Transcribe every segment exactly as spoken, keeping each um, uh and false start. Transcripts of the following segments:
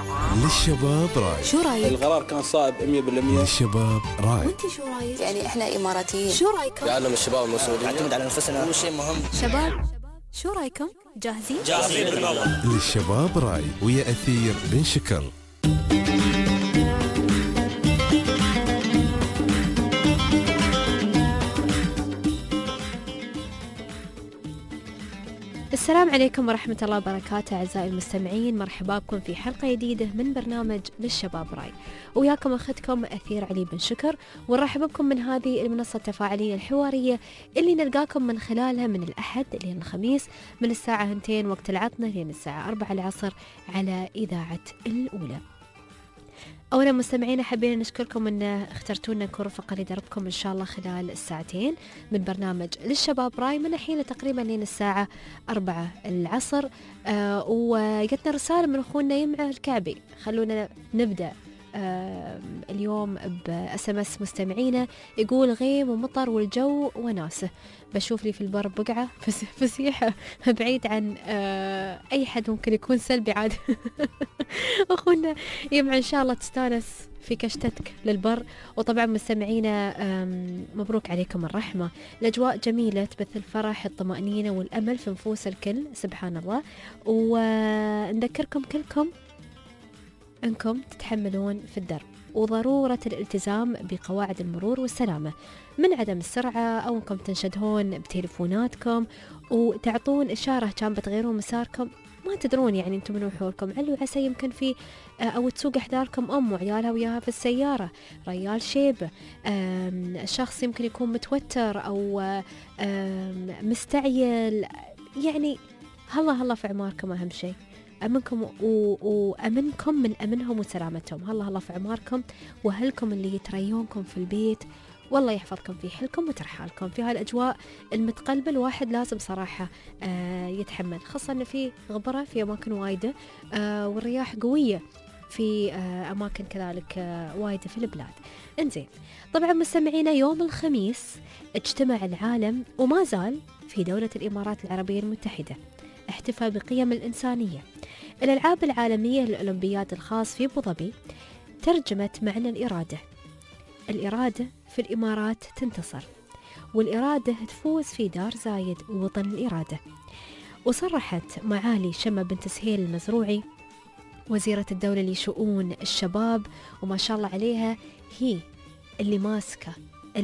للشباب راي. شو رايك؟ القرار كان صائب مية بالمية. للشباب راي. وانت شو رايك؟ يعني احنا اماراتيين، شو رايكم؟ يعلم الشباب المسؤولين نعتمد على نفسنا، هو شيء مهم. شباب شو رايكم؟ جاهزين؟ جاهزين بالموضوع. للشباب راي ويا أثير بن شكر. السلام عليكم ورحمة الله وبركاته أعزائي المستمعين، مرحبا بكم في حلقة جديدة من برنامج للشباب راي، وياكم أختكم أثير علي بن شكر، ونرحب بكم من هذه المنصة التفاعلية الحوارية اللي نلقاكم من خلالها من الأحد لين الخميس من الساعة اثنتين وقت العطنة لين الساعة أربعة العصر على إذاعة الأولى. أولا مستمعينا حابين نشكركم أن اخترتونا نكون رفقة لدربكم إن شاء الله خلال الساعتين من برنامج للشباب راي من الحين تقريبا لين الساعة أربعة العصر. آه وجتنا رسالة من أخونا يمع الكعبي، خلونا نبدأ آه اليوم بأس ام اس مستمعينا، يقول غيم ومطر والجو وناسه، بشوف لي في البر بقعة فسيحة بعيد عن آه أي حد ممكن يكون سلبي عاد. أخونا يمع إن شاء الله تستانس في كشتتك للبر. وطبعا مستمعينا مبروك عليكم الرحمة، الأجواء جميلة تبث الفرح الطمأنينة والأمل في نفوس الكل سبحان الله. ونذكركم كلكم أنكم تتحملون في الدرب، وضرورة الالتزام بقواعد المرور والسلامة من عدم السرعة، أو أنكم تنشدون بتليفوناتكم وتعطون إشارة كان بتغيرون مساركم ما تدرون يعني أنتم من وحولكم، علو عسى يمكن في أو تسوق أحذاركم أم وعيالها وياها في السيارة، ريال شيبة، الشخص يمكن يكون متوتر أو مستعجل، يعني هلا هلا في عماركم أهم شيء أمنكم وأمنكم من أمنهم وسلامتهم، هلا هلا في عماركم وأهلكم اللي يتريونكم في البيت، والله يحفظكم في حلكم وترحالكم في هالأجواء المتقلبة. الواحد لازم صراحة آه يتحمل، خاصة أن في غبرة في أماكن وايدة آه والرياح قوية في آه أماكن كذلك آه وايدة في البلاد. انزين طبعا مستمعينا، يوم الخميس اجتمع العالم وما زال في دولة الإمارات العربية المتحدة احتفى بقيم الإنسانية. الألعاب العالمية للأولمبياد الخاص في أبوظبي ترجمت معنى الإرادة. الإرادة في الإمارات تنتصر، والإرادة تفوز في دار زايد ووطن الإرادة. وصرحت معالي شمة بنت سهيل المزروعي وزيرة الدولة لشؤون الشباب، وما شاء الله عليها هي اللي ماسكة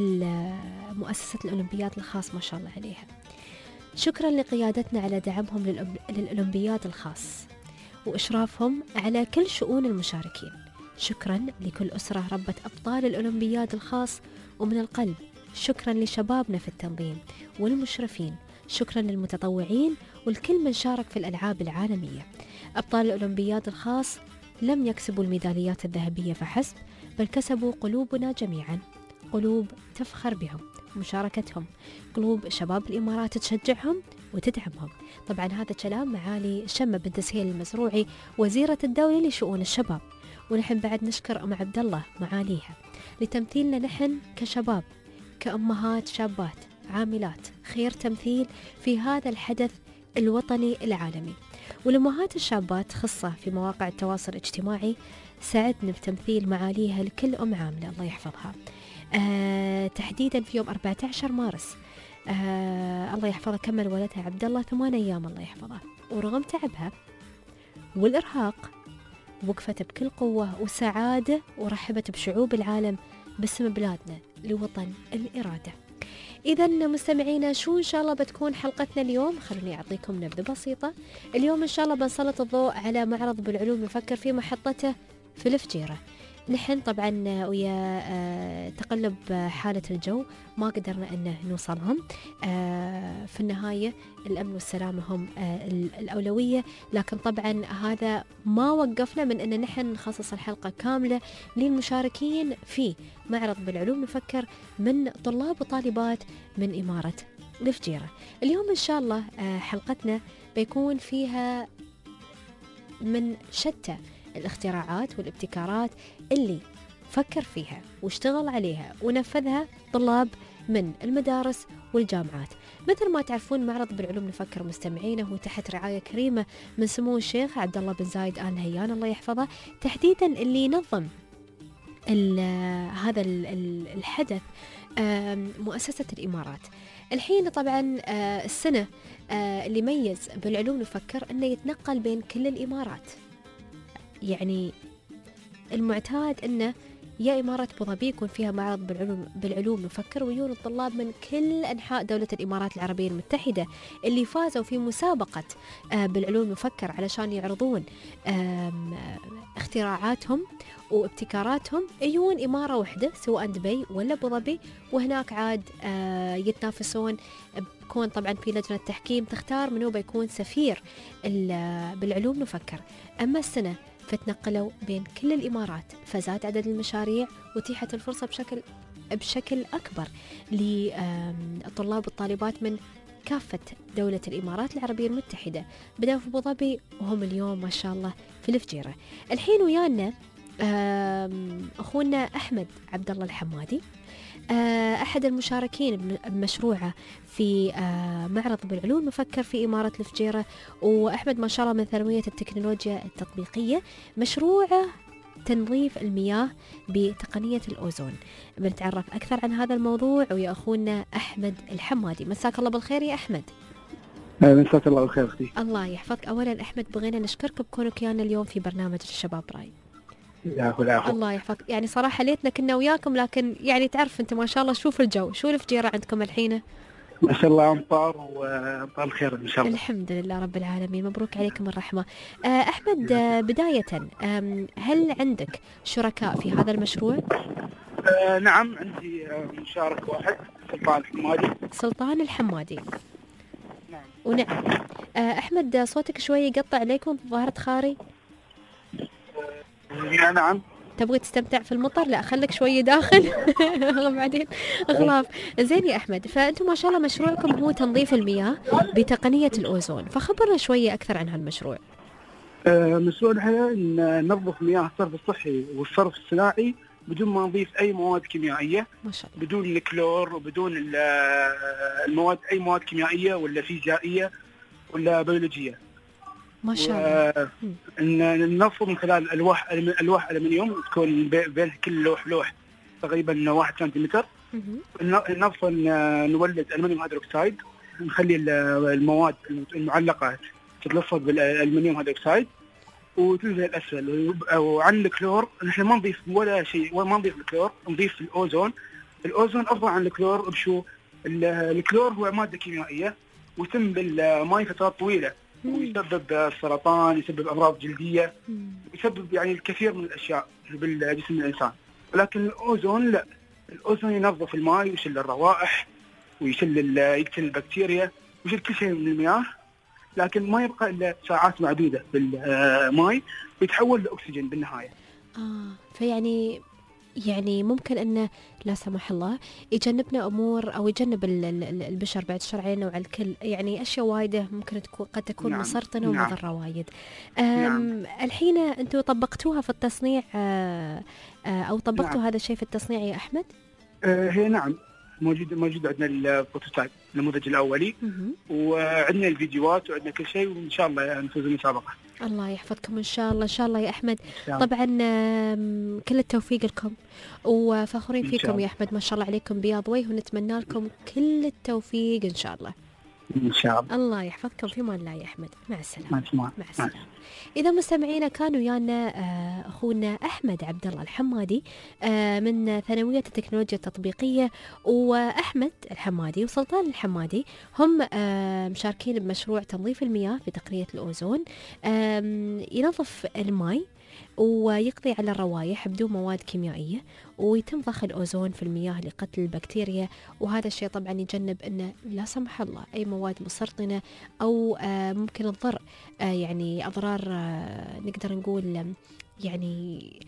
مؤسسة الأولمبياد الخاص ما شاء الله عليها، شكرا لقيادتنا على دعمهم للأولمبياد الخاص وإشرافهم على كل شؤون المشاركين. شكرا لكل أسرة ربت أبطال الأولمبياد الخاص، ومن القلب شكرا لشبابنا في التنظيم والمشرفين، شكرا للمتطوعين والكل من شارك في الألعاب العالمية. أبطال الأولمبياد الخاص لم يكسبوا الميداليات الذهبية فحسب، بل كسبوا قلوبنا جميعا، قلوب تفخر بهم مشاركتهم، قلوب شباب الإمارات تشجعهم وتدعمهم. طبعا هذا كلام معالي شمة بنت سهيل المزروعي وزيرة الدولة لشؤون الشباب. ونحن بعد نشكر أم عبد الله معاليها لتمثيلنا نحن كشباب، كأمهات شابات عاملات، خير تمثيل في هذا الحدث الوطني العالمي. والأمهات الشابات خصة في مواقع التواصل الاجتماعي سعدنا بتمثيل معاليها لكل أم عاملة الله يحفظها، آه تحديدا في يوم أربعة عشر مارس آه الله يحفظها، كمل ولدها عبد الله ثمان أيام الله يحفظها، ورغم تعبها والإرهاق وقفت بكل قوة وسعادة ورحبت بشعوب العالم باسم بلادنا لوطن الإرادة. إذا مستمعينا شو إن شاء الله بتكون حلقتنا اليوم؟ خلوني أعطيكم نبذة بسيطة. اليوم إن شاء الله بنسلط الضوء على معرض بالعلوم نفكر في محطته في الفجيرة. نحن طبعا ويا تقلب حالة الجو ما قدرنا أن نوصلهم، في النهاية الأمن والسلامة هم الأولوية، لكن طبعا هذا ما وقفنا من أن نحن نخصص الحلقة كاملة للمشاركين في معرض بالعلوم نفكر من طلاب وطالبات من إمارة الفجيرة. اليوم إن شاء الله حلقتنا بيكون فيها من شتى الاختراعات والابتكارات اللي فكر فيها واشتغل عليها ونفذها طلاب من المدارس والجامعات. مثل ما تعرفون معرض بالعلوم نفكر مستمعينه هو تحت رعاية كريمة من سمو الشيخ عبد الله بن زايد آل نهيان الله يحفظه، تحديدا اللي ينظم ال هذا ال ال الحدث مؤسسة الإمارات. الحين طبعا السنة اللي ميز بالعلوم نفكر أنه يتنقل بين كل الإمارات. يعني المعتاد أنه يا إمارة أبو ظبي يكون فيها معرض بالعلوم, بالعلوم نفكر، ويجون الطلاب من كل أنحاء دولة الإمارات العربية المتحدة اللي فازوا في مسابقة بالعلوم نفكر علشان يعرضون اختراعاتهم وابتكاراتهم، يجون إمارة واحدة سواء دبي ولا أبو ظبي، وهناك عاد يتنافسون. بكون طبعا في لجنة تحكيم تختار منو بيكون سفير بالعلوم نفكر. أما السنة فتنقلوا بين كل الإمارات، فزاد عدد المشاريع وتيحت الفرصة بشكل بشكل أكبر للطلاب والطالبات من كافة دولة الإمارات العربية المتحدة. بدأوا في أبو ظبي وهم اليوم ما شاء الله في الفجيرة. الحين ويانا أخونا أحمد عبد الله الحمادي، أحد المشاركين بمشروعه في معرض بالعلوم نفكر في إمارة الفجيرة. وأحمد ما شاء الله من ثانوية التكنولوجيا التطبيقية، مشروعه تنظيف المياه بتقنية الأوزون. بنتعرف أكثر عن هذا الموضوع ويا أخونا أحمد الحمادي. مساك الله بالخير يا أحمد. مساك الله بالخير أختي. الله يحفظك. أولا أحمد بغينا نشكرك بكونك ويانا اليوم في برنامج الشباب راي. العفو العفو. الله يحفظك. يعني صراحة ليتنا كنا وياكم، لكن يعني تعرف أنت ما شاء الله شوف الجو، شو الفجيرة عندكم الحين؟ ما شاء الله أمطار وأمطار الخير إن شاء الله. الحمد لله رب العالمين، مبروك عليكم الرحمة. أحمد بداية هل عندك شركاء في هذا المشروع؟ آه نعم عندي مشارك واحد، سلطان الحمادي. سلطان الحمادي نعم. ونعم. أحمد صوتك شوي يقطع عليكم، ظاهرة خاري. آه نعم. تبغي تستمتع في المطر؟ لا خليك شوي داخل بعدين غلاف. زين يا أحمد، فأنتم ما شاء الله مشروعكم هو تنظيف المياه بتقنية الأوزون، فخبرنا شوية أكثر عن هالمشروع. آه مشروعنا احنا ننظف مياه الصرف الصحي والصرف الصناعي بدون ما نضيف أي مواد كيميائية، ما شاء الله. بدون الكلور وبدون المواد، أي مواد كيميائية ولا فيزيائية ولا بيولوجية. ما شاء الله. ننظف من خلال ألواح ألواح ألمنيوم تكون بين كل لوح لوح تقريبا واحد سنتيمتر. ننظف نولد ألمنيوم هيدروكسيد، نخلي المواد المعلقة تتلصق بالألمنيوم هيدروكسيد وتنزل الأسفل. وعن الكلور نحن ما نضيف ولا شيء، وما نضيف الكلور، نضيف الأوزون. الأوزون أفضل عن الكلور بشو؟ الكلور هو مادة كيميائية ويتم بالماء فترات طويلة ويسبب سرطان، يسبب أمراض جلدية، يسبب يعني الكثير من الأشياء بالجسم الإنسان. لكن الأوزون لا، الأوزون ينظف الماء ويشيل الروائح ويشيل يقتل البكتيريا ويشيل كل شيء من المياه، لكن ما يبقى إلا ساعات معدودة بالماء ويتحول لأكسجين بالنهاية. آه فيعني يعني ممكن أنه لا سمح الله يجنبنا أمور أو يجنب البشر بعد الشر علينا وعلى الكل، يعني أشياء وايدة ممكن تكون قد تكون نعم. مسرطنة ومضرة نعم. وايد. نعم. الحين أنتوا طبقتوها في التصنيع أو طبقتوا نعم. هذا الشيء في التصنيع يا أحمد؟ آه هي نعم موجود موجود عندنا البروتوتايب النموذج الأولي وعندنا الفيديوهات وعندنا كل شيء، وإن شاء الله نفوز المسابقة. الله يحفظكم إن شاء الله إن شاء الله يا أحمد. طبعا كل التوفيق لكم وفخورين فيكم يا أحمد، ما شاء الله عليكم بياض وجه، ونتمنى لكم كل التوفيق إن شاء الله. إن شاء الله. الله يحفظكم في مان الله يا أحمد. مع السلامة. مع السلامة. مع السلامة. إذا مستمعينا كانوا ويانا أخونا أحمد عبد الله الحمادي من ثانوية التكنولوجيا التطبيقية، وأحمد الحمادي وسلطان الحمادي هم مشاركين بمشروع تنظيف المياه في تقنية الأوزون، ينظف الماء ويقضي على الروائح بدون مواد كيميائية، ويتم ضخ الأوزون في المياه لقتل البكتيريا. وهذا الشيء طبعا يجنب أنه لا سمح الله أي مواد مسرطنة أو ممكن تضر، يعني أضرار نقدر نقول يعني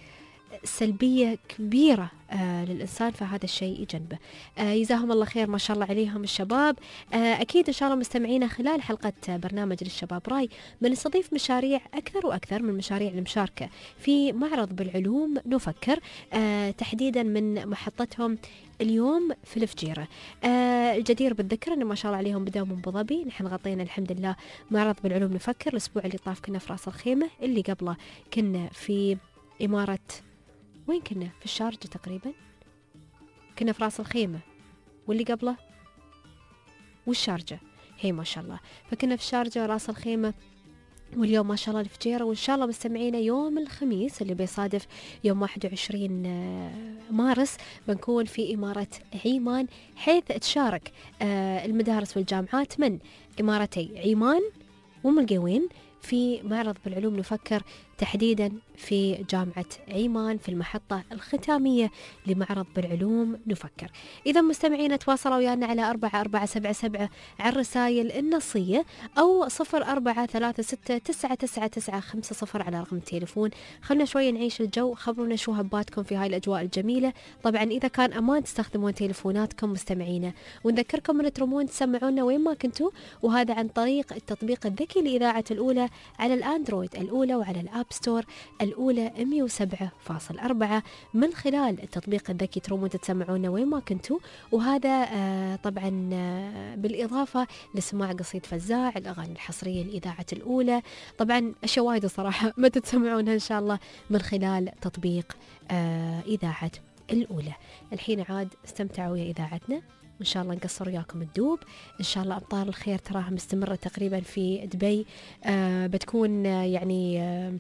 سلبية كبيرة آه للإنسان، فهذا الشيء يجنبه. آه يجزاهم الله خير ما شاء الله عليهم الشباب. آه أكيد إن شاء الله مستمعينا خلال حلقة برنامج للشباب راي بنستضيف مشاريع أكثر وأكثر من مشاريع المشاركة في معرض بالعلوم نفكر، آه تحديدا من محطتهم اليوم في الفجيرة. آه الجدير بالذكر أن ما شاء الله عليهم بدأوا من أبو ظبي. نحن غطينا الحمد لله معرض بالعلوم نفكر الأسبوع اللي طاف، كنا في رأس الخيمة، اللي قبله كنا في إمارة، وين كنا؟ في الشارجة تقريبا، كنا في رأس الخيمة، واللي قبله والشارجة. هي ما شاء الله، فكنا في الشارجة ورأس الخيمة، واليوم ما شاء الله الفجيرة. وإن شاء الله مستمعينا يوم الخميس اللي بيصادف يوم واحد وعشرين مارس بنكون في إمارة عيمان، حيث تشارك المدارس والجامعات من إمارتي عيمان وملقوين في معرض بالعلوم نفكر، تحديدا في جامعة عيمان في المحطة الختامية لمعرض بالعلوم نفكر. إذا مستمعين تواصلوا ويانا على أربعة أربعة سبعة سبعة على الرسائل النصية، أو صفر أربعة ثلاثة ستة تسعة تسعة تسعة خمسة صفر على رقم التليفون. خلنا شوية نعيش الجو، خبرونا شو هباتكم في هاي الأجواء الجميلة. طبعا إذا كان أمان تستخدمون تليفوناتكم مستمعينا، ونذكركم من ترمون تسمعونا وين ما كنتوا، وهذا عن طريق التطبيق الذكي لإذاعة الأولى على الأندرويد الأولى وعلى الآب ستور الأولى مية وسبعة فاصل أربعة. من خلال التطبيق الذكي ترومون تسمعونا وين ما كنتوا، وهذا آه طبعا آه بالإضافة لسماع قصيد فزاع، الأغاني الحصرية لإذاعة الأولى، طبعا أشياء وايد صراحة ما تتسمعونها إن شاء الله من خلال تطبيق آه إذاعة الأولى. الحين عاد استمتعوا يا إذاعتنا، إن شاء الله نقصر وياكم الدوب. إن شاء الله أمطار الخير تراها مستمرة تقريبا في دبي، آه بتكون آه يعني آه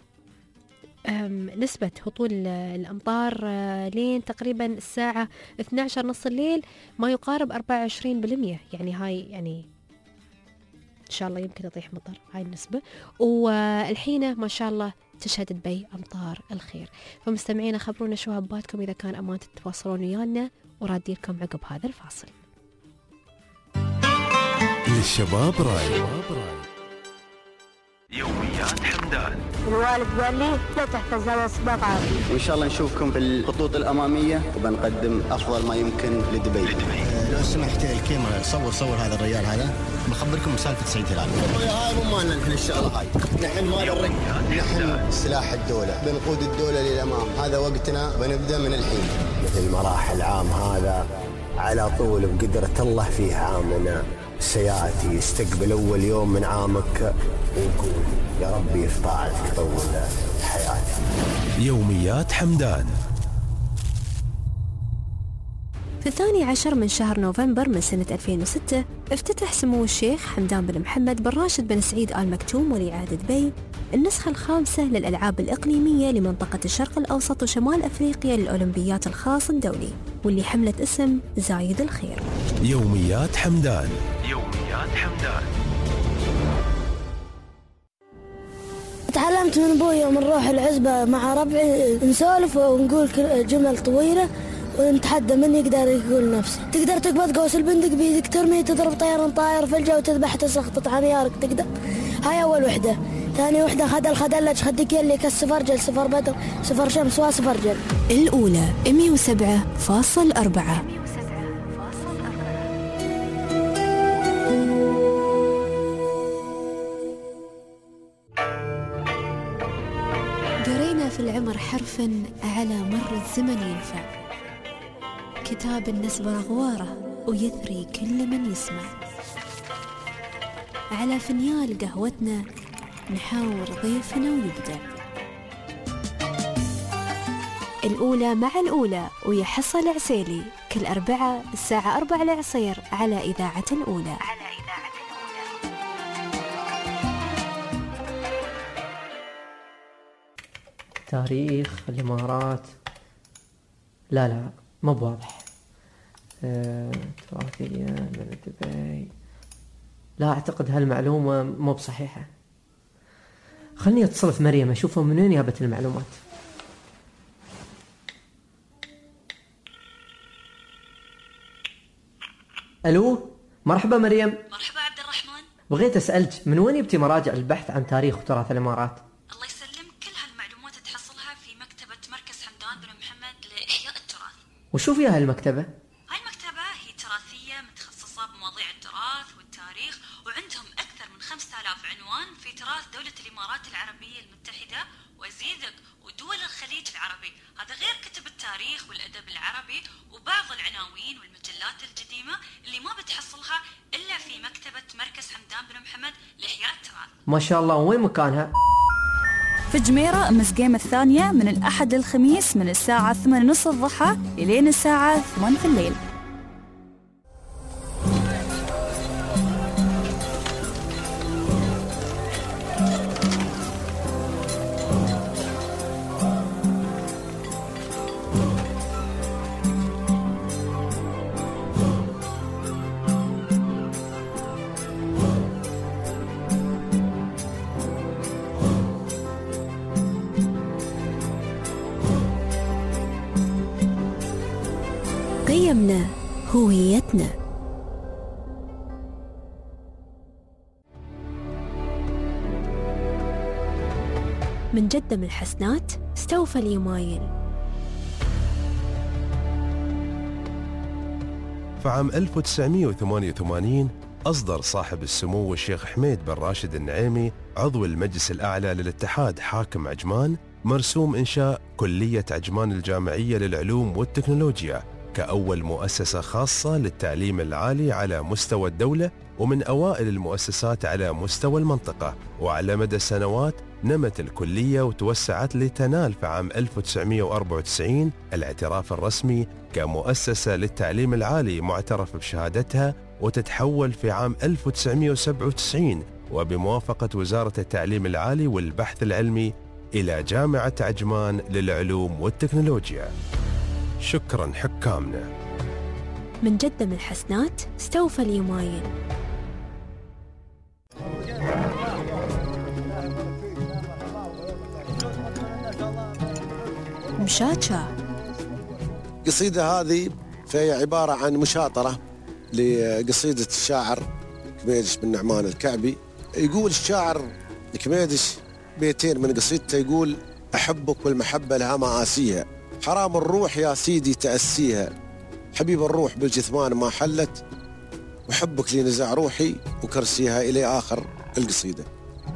نسبة هطول الأمطار آه لين تقريبا الساعة اثنتي عشرة نص الليل ما يقارب أربعة وعشرين بالمية، يعني هاي يعني إن شاء الله يمكن تطيح مطر هاي النسبة. والحين ما شاء الله تشهد دبي أمطار الخير. فمستمعين خبرونا شو هباتكم إذا كان أمان تتواصلون ويانا، ورادي لكم عقب هذا الفاصل. للشباب راي يوميات حمدان. الوالد قال لي لا تحتاج هذا اسباب عادي. وإن شاء الله نشوفكم في الخطوط الأمامية وبنقدم أفضل ما يمكن لدبي. لدبي. لو سمحت الكاميرا صور صور هذا الرجال هذا، بخبركم سالفة سعيد هلال. هاي مو مالنا نحن الشغلة هاي، نحن مال الرجال، نحن سلاح الدولة، بنقود الدولة للأمام، هذا وقتنا بنبدأ من الحين. مثل مراحل عام هذا على طول بقدرة الله فيه عامنا سياتي يستقبل أول يوم من عامك، ونقول يا ربي في طاعتك طول حياتي. يوميات حمدان. في الثاني عشر من شهر نوفمبر من سنة ألفين وستة افتتح سمو الشيخ حمدان بن محمد بن راشد بن سعيد آل مكتوم ولي عهد دبي النسخة الخامسة للألعاب الإقليمية لمنطقة الشرق الأوسط وشمال أفريقيا للأولمبيات الخاص الدولي، واللي حملت اسم زايد الخير. يوميات حمدان. يوميات حمدان. تعلمت من أبوي يوم نروح العزبة مع ربعي نسولف ونقول جمل طويلة ونتحدى من يقدر يقول نفسه. تقدر تقبض قوس البندق بيدك، ترمي تضرب طيران طاير في الجو، تذبح تسقط عميارك تقدر. هاي أول وحدة. ثاني وحدة خدل خدلج خدك يلي كالسفر جل سفر بدر سفر شمس وسفر جل. الأولى مية وسبعة فاصل أربعة. قرينا في العمر حرفا على مر الزمن ينفع، كتاب النسب رغواره ويثري كل من يسمع. على فنيال قهوتنا نحاور ضيفنا ويبدأ. الأولى مع الأولى ويحصل العسيلي كل أربعة الساعة أربعة العصير على إذاعة الأولى. على إذاعة الأولى. تاريخ الإمارات لا لا مو بواضح. تراثية من دبي لا أعتقد هالمعلومة مو بصحيحة. خلني أتصل في مريم أشوفها من وين جابت المعلومات. ألو مرحبا مريم. مرحبا عبد الرحمن. بغيت أسألك من وين يبتي مراجع البحث عن تاريخ وتراث الإمارات؟ الله يسلمك، كل هالمعلومات تحصلها في مكتبة مركز وشو فيها هالمكتبة؟ هاي المكتبة هي تراثية متخصصة بمواضيع التراث والتاريخ، وعندهم أكثر من خمسة آلاف عنوان في تراث دولة الإمارات العربية المتحدة وزيدك ودول الخليج العربي. هذا غير كتب التاريخ والأدب العربي وبعض العناوين والمجلات القديمة اللي ما بتحصلها إلا في مكتبة مركز حمدان بن محمد لإحياء التراث. ما شاء الله. وين مكانها؟ في جميرة مسقيمة الثانية من الأحد للخميس من الساعة ثمانية ونص الضحى إلين الساعة ثمانية في الليل. قيمنا هويتنا. من جدة من الحسنات استوفى اليمايل. فعام ألف وتسعمئة وثمانية وثمانين أصدر صاحب السمو الشيخ حميد بن راشد النعيمي عضو المجلس الأعلى للاتحاد حاكم عجمان مرسوم إنشاء كلية عجمان الجامعية للعلوم والتكنولوجيا كأول مؤسسة خاصة للتعليم العالي على مستوى الدولة ومن أوائل المؤسسات على مستوى المنطقة. وعلى مدى السنوات نمت الكلية وتوسعت لتنال في عام ألف وتسعمئة وأربعة وتسعين الاعتراف الرسمي كمؤسسة للتعليم العالي معترف بشهادتها، وتتحول في عام ألف وتسعمئة وسبعة وتسعين وبموافقة وزارة التعليم العالي والبحث العلمي إلى جامعة عجمان للعلوم والتكنولوجيا. شكرا حكامنا. من جدة من الحسنات استوفى اليمايل. مشاتشا. قصيدة هذه فهي عبارة عن مشاطرة لقصيدة الشاعر كميدش بن نعمان الكعبي. يقول الشاعر كميدش بيتين من قصيدته، يقول: أحبك والمحبة لها مآسيها، حرام الروح يا سيدي تأسيها، حبيب الروح بالجثمان ما حلت، وحبك لنزع روحي وكرسيها إلى آخر القصيدة.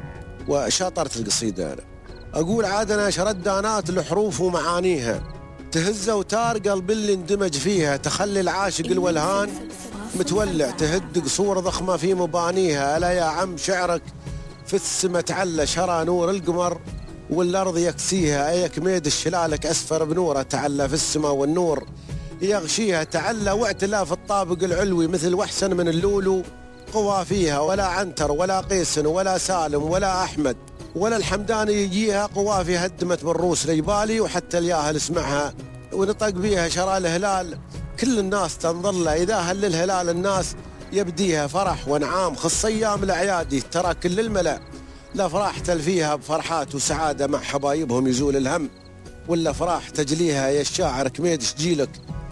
وشاطرت القصيدة أنا أقول: عادنا شردانات الحروف ومعانيها، تهز وتار قلب اللي اندمج فيها، تخلي العاشق الولهان متولع، تهد قصور ضخمة في مبانيها. ألا يا عم شعرك في السما تعلى، شرى نور القمر والأرض يكسيها، أي كميد الشلالك أسفر بنوره، تعلى في السما والنور يغشيها، تعلى واعتلى في الطابق العلوي، مثل وحسن من اللولو قوى فيها، ولا عنتر ولا قيس ولا سالم ولا أحمد ولا الحمداني يجيها، قوافي هدمت بالروس ليبالي، وحتى الياهل اسمعها ونطق بيها شرى الهلال، كل الناس تنظر له، إذا هل الهلال الناس يبديها، فرح ونعام خص أيام الأعيادي، ترى كل الملأ الأفراح تلفيها بفرحات وسعادة، مع حبايبهم يزول الهم، ولا أفراح تجليها يا الشاعر كميدش جيلك،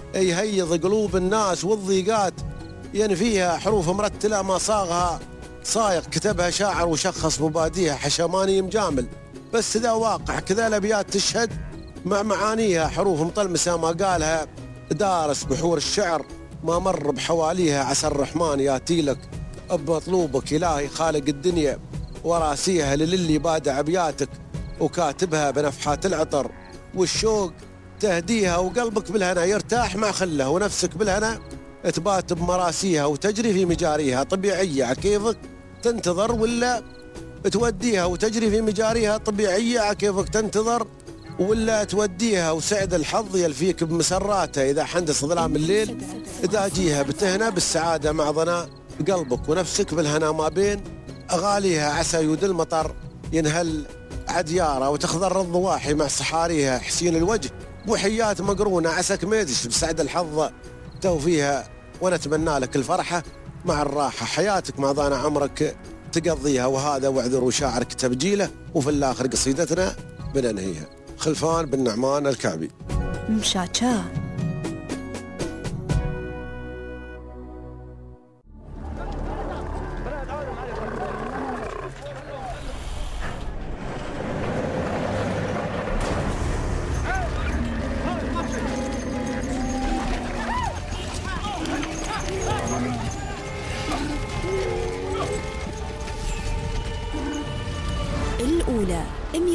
يهيض قلوب الناس والضيقات ينفيها، حروف مرتلة ما صاغها صايغ، كتبها شاعر وشخص مباديها، حشماني مجامل بس ذا واقع، كذا الأبيات تشهد مع معانيها، حروف مطلمسة ما قالها دارس بحور الشعر، ما مر بحواليها، عسى الرحمن ياتيلك بمطلوبك إلهي خالق الدنيا، وراسيها للي بادع أبياتك وكاتبها بنفحات العطر والشوق تهديها، وقلبك بالهنا يرتاح مع خله، ونفسك بالهنا تبات بمراسيها، وتجري في مجاريها طبيعية، كيفك تنتظر ولا توديها، وتجري في مجاريها طبيعية، كيفك تنتظر ولا توديها، وسعد الحظ يلفيك بمسراته، إذا حندس ظلام الليل إذا جيها، بتهنى بالسعادة مع ضنا قلبك ونفسك بالهنا، ما بين أغاليها عسى يود المطر ينهل عديارة، وتخضر الضواحي مع صحاريها، حسين الوجه وحيات مقرونة، عسى كميدش بسعد الحظ توفيها، ونتمنى لك الفرحة مع الراحة، حياتك مع ضنا عمرك تقضيها، وهذا وعذر وشاعرك تبجيله، وفي الآخر قصيدتنا بننهيها. خلفان بن نعمان الكعبي. مشاتشا.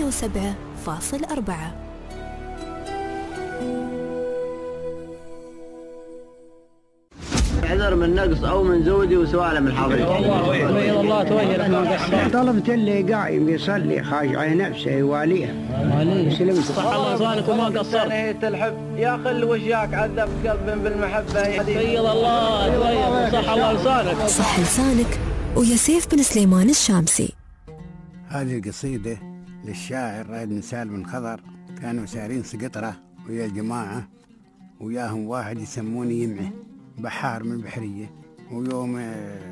وسبعة فاصل أربعة. احذر من نقص او من زودي وسوالم الحاضرين. والله بيض الله توجه ما قصر. طلبت اللي قايم يصلي خاشع نفسه يواليه. واليه. صح الله لسانك وما قصر. تلحب يا خل وشياك عذب قلب بالمحبه. بيض الله توجه صح الله لسانك. صح لسانك ويا سيف بن سليمان الشامسي. هذه القصيدة للشاعر رائد بن سالم الخضر. كانوا سارين سقطرة ويا جماعة وياهم واحد يسمونه يمعه بحار من البحرية. ويوم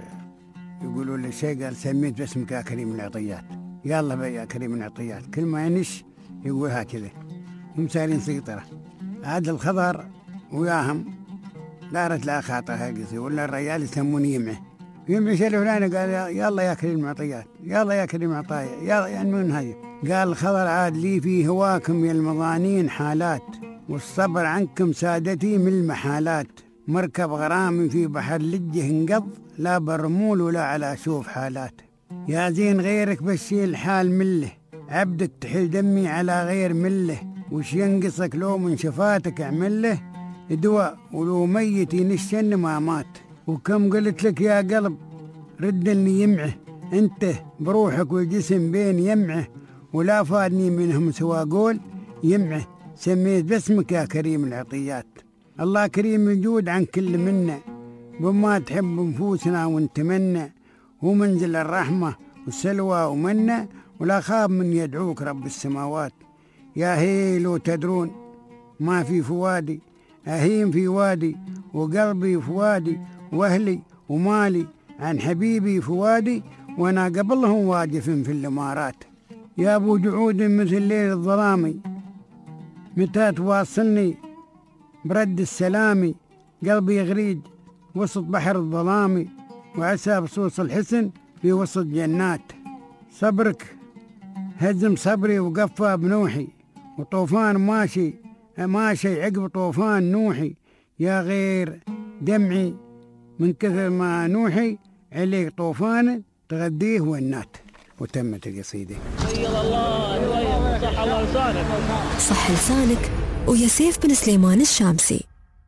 يقولوا له شيء قال سميت باسمك يا كريم العطيات. يلا بقى يا كريم العطيات كل ما ينش يقولها كذا. هم سارين سقطرة عاد الخضر وياهم دارت لا خاطرها قصي ولا الرجال يسمونه يمعه. يمعه شيء فلانة قال يلا يا كريم العطيات يلا يا كريم العطايا يلا يعني من هذه. قال الخضر عاد لي في هواكم يا المظانين حالات والصبر عنكم سادتي من المحالات. مركب غرام في بحر لجه انقض لا برمول ولا على شوف حالات. يا زين غيرك بشي الحال مله عبدك تحل دمي على غير مله. وش ينقصك لو من شفاتك اعمله دواء ولو ميت ينشن ما مات. وكم قلت لك يا قلب ردني يمعه انت بروحك والجسم بين يمعه. ولا فادني منهم سوى قول يمعه سميت باسمك يا كريم العطيات. الله كريم الجود عن كل منا بما تحب نفوسنا ونتمنى. هو منزل الرحمة والسلوى ومنة ولا خاب من يدعوك رب السماوات. يا هي لو تدرون ما في فوادي أهيم في وادي وقلبي فوادي وأهلي ومالي عن حبيبي فوادي وأنا قبلهم واقف في الإمارات. يا أبو جعود مثل ليل الظلامي متى تواصلني برد السلامي. قلبي يغريد وسط بحر الظلامي وعسى بصوص الحسن في وسط جنات. صبرك هزم صبري وقفى بنوحي وطوفان ماشي ماشي عقب طوفان نوحي. يا غير دمعي من كثر ما نوحي عليك طوفان تغديه والنات. وتمت القصيدة. بيض الله توجه صح الله لسانك. صح لسانك ويا سيف بن سليمان الشامسي.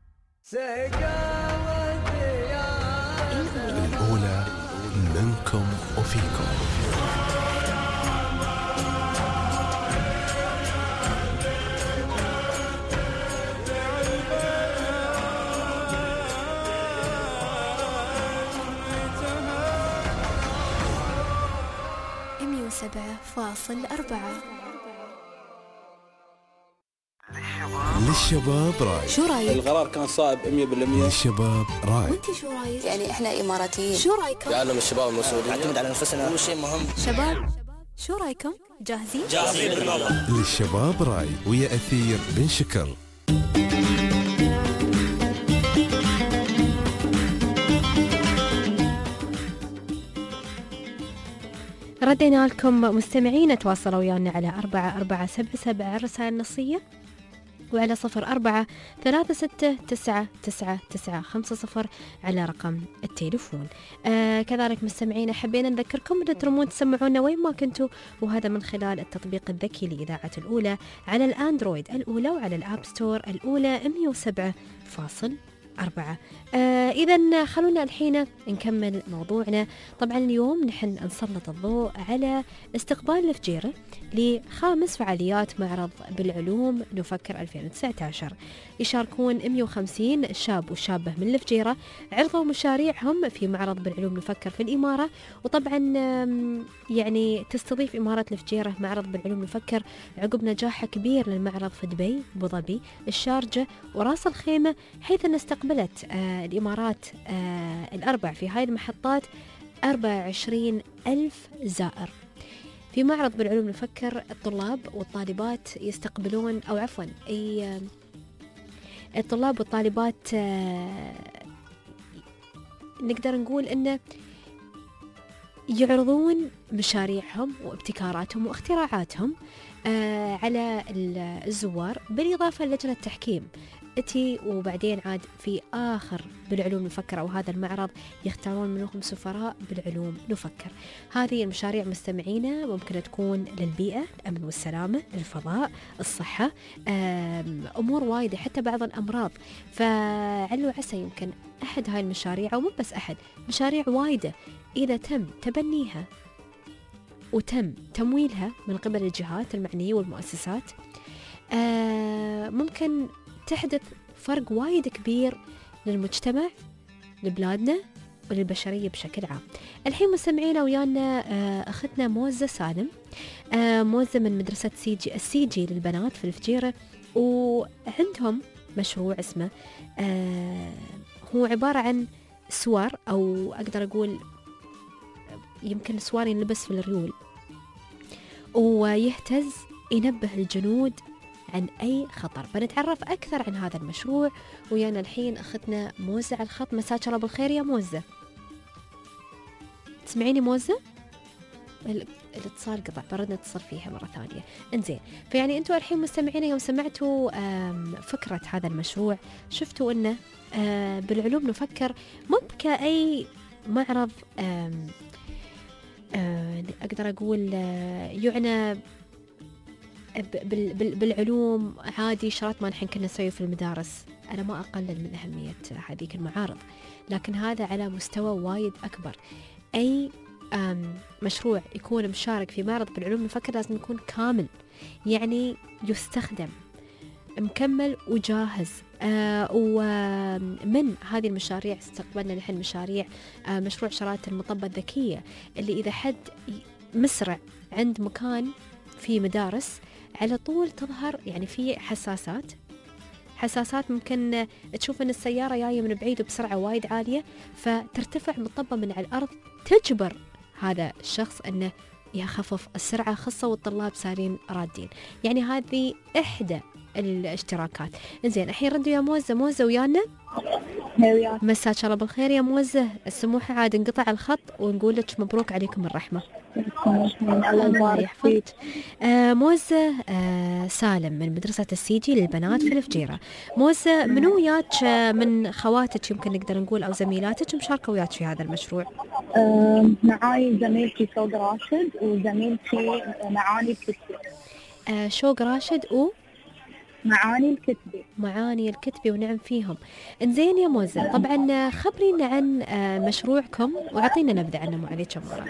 الأولى منكم وفيكم. مية وسبعة فاصل أربعة. للشباب راي. شو رايك؟ القرار كان صائب مية بالمية. للشباب راي. وانت شو رايك؟ يعني احنا اماراتيين. شو رايكم؟ يعلم الشباب المسؤولين نعتمد على نفسنا اول شيء مهم. شباب شو رايكم؟ جاهزين؟ جاهزين بالموضوع. للشباب راي ويا أثير بن شكر. ردينا لكم مستمعين تواصلوا ويانا على أربعة أربعة سبعة سبعة رسائل نصية وعلى صفر أربعة ثلاثة ستة تسعة تسعة تسعة خمسة صفر على رقم التليفون. آه كذلك مستمعين حبينا نذكركم أن ترمون تسمعونا وين ما كنتوا وهذا من خلال التطبيق الذكي لإذاعة الأولى على الأندرويد الأولى وعلى الآب ستور الأولى مية وسبعة فاصل أربعة. آه إذا خلونا الحين نكمل موضوعنا. طبعا اليوم نحن نسلط الضوء على استقبال الفجيرة لخامس فعاليات معرض بالعلوم نفكر ألفين وتسعة عشر. يشاركون مية وخمسين شاب وشابة من الفجيرة عرضوا مشاريعهم في معرض بالعلوم نفكر في الإمارة. وطبعا يعني تستضيف إمارة الفجيرة معرض بالعلوم نفكر عقب نجاح كبير للمعرض في دبي أبو ظبي الشارجة وراس الخيمة حيث أن استقبلت آه الإمارات آه الأربع في هاي المحطات أربعة وعشرين ألف زائر. في معرض بالعلوم نفكر الطلاب والطالبات يستقبلون أو عفوا أي آه الطلاب والطالبات آه نقدر نقول أنه يعرضون مشاريعهم وابتكاراتهم واختراعاتهم آه على الزوار بالإضافة للجنة التحكيم اتي وبعدين عاد في آخر بالعلوم نفكر أو هذا المعرض يختارون منهم سفراء بالعلوم نفكر. هذه المشاريع مستمعينا ممكن تكون للبيئة، الأمن والسلامة، للفضاء، الصحة، أمور وايدة، حتى بعض الأمراض. فعلو عسى يمكن أحد هاي المشاريع أو مو بس أحد، مشاريع وايدة إذا تم تبنيها وتم تمويلها من قبل الجهات المعنية والمؤسسات ممكن تحدث فرق وايد كبير للمجتمع، لبلادنا وللبشرية بشكل عام. الحين مستمعينا ويانا أختنا موزة سالم، موزة من مدرسة سيجي السيجي للبنات في الفجيرة، وعندهم مشروع اسمه هو عبارة عن سوار، أو أقدر أقول يمكن سوار ينلبس في الريول ويهتز ينبه الجنود عن أي خطر. بنتعرف أكثر عن هذا المشروع ويانا الحين أختنا موزة على الخط. مساك الله بالخير يا موزة. تسمعيني موزة؟ الاتصال قطع، بردنا نتصل فيها مرة ثانية. انزين، فيعني أنتوا الحين مستمعين يوم سمعتوا فكرة هذا المشروع شفتوا أنه بالعلوم نفكر مو كأي معرض أقدر أقول يعني بالعلوم عادي، شرط ما نحن كنا نسوي في المدارس. أنا ما أقلل من أهمية هذيك المعارض، لكن هذا على مستوى وايد أكبر. أي مشروع يكون مشارك في معرض بالعلوم نفكر لازم يكون كامل، يعني يستخدم مكمل وجاهز. آه ومن هذه المشاريع استقبلنا نحن مشاريع آه مشروع شرايط المطبة الذكية، اللي إذا حد مسرع عند مكان في مدارس على طول تظهر يعني في حساسات حساسات ممكن تشوف أن السيارة جاية من بعيد وبسرعة وايد عالية، فترتفع مطبة من على الأرض تجبر هذا الشخص أنه يخفف السرعة، خاصة والطلاب سارين رادين. يعني هذه إحدى الاشتراكات. إنزين الحين ردوا يا موزة. موزة ويانا؟ مساك الله بالخير يا موزة. السموحة عاد انقطع الخط ونقول لك مبروك عليكم الرحمة. الله يحفظك. آه موزة آه سالم من مدرسة السيجي للبنات في الفجيرة. موزة منو وياك من خواتك يمكن نقدر نقول أو زميلاتك مشاركة وياك في هذا المشروع؟ آه معاي زميلتي شوق راشد وزميلتي معاني الكتبي. آه شوق راشد و معاني الكتبي. معاني الكتبي ونعم فيهم. انزين يا موزة، طبعا خبرينا عن مشروعكم وعطينا نبذة عنه معليش مرة.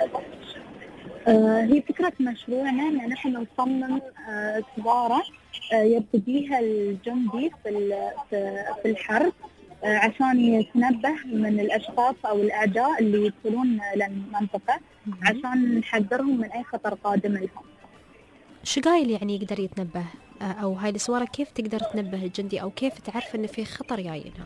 آه هي فكرة مشروعنا أن نحن نصمم آه سوارة آه يرتديها الجندي في في الحرب آه عشان يتنبه من الأشخاص أو الأعداء اللي يدخلون للمنطقة، عشان نحذرهم من أي خطر قادم لهم. شو قايل يعني يقدر يتنبه، أو هاي السوارة كيف تقدر تنبه الجندي أو كيف تعرف إن في خطر جايينها؟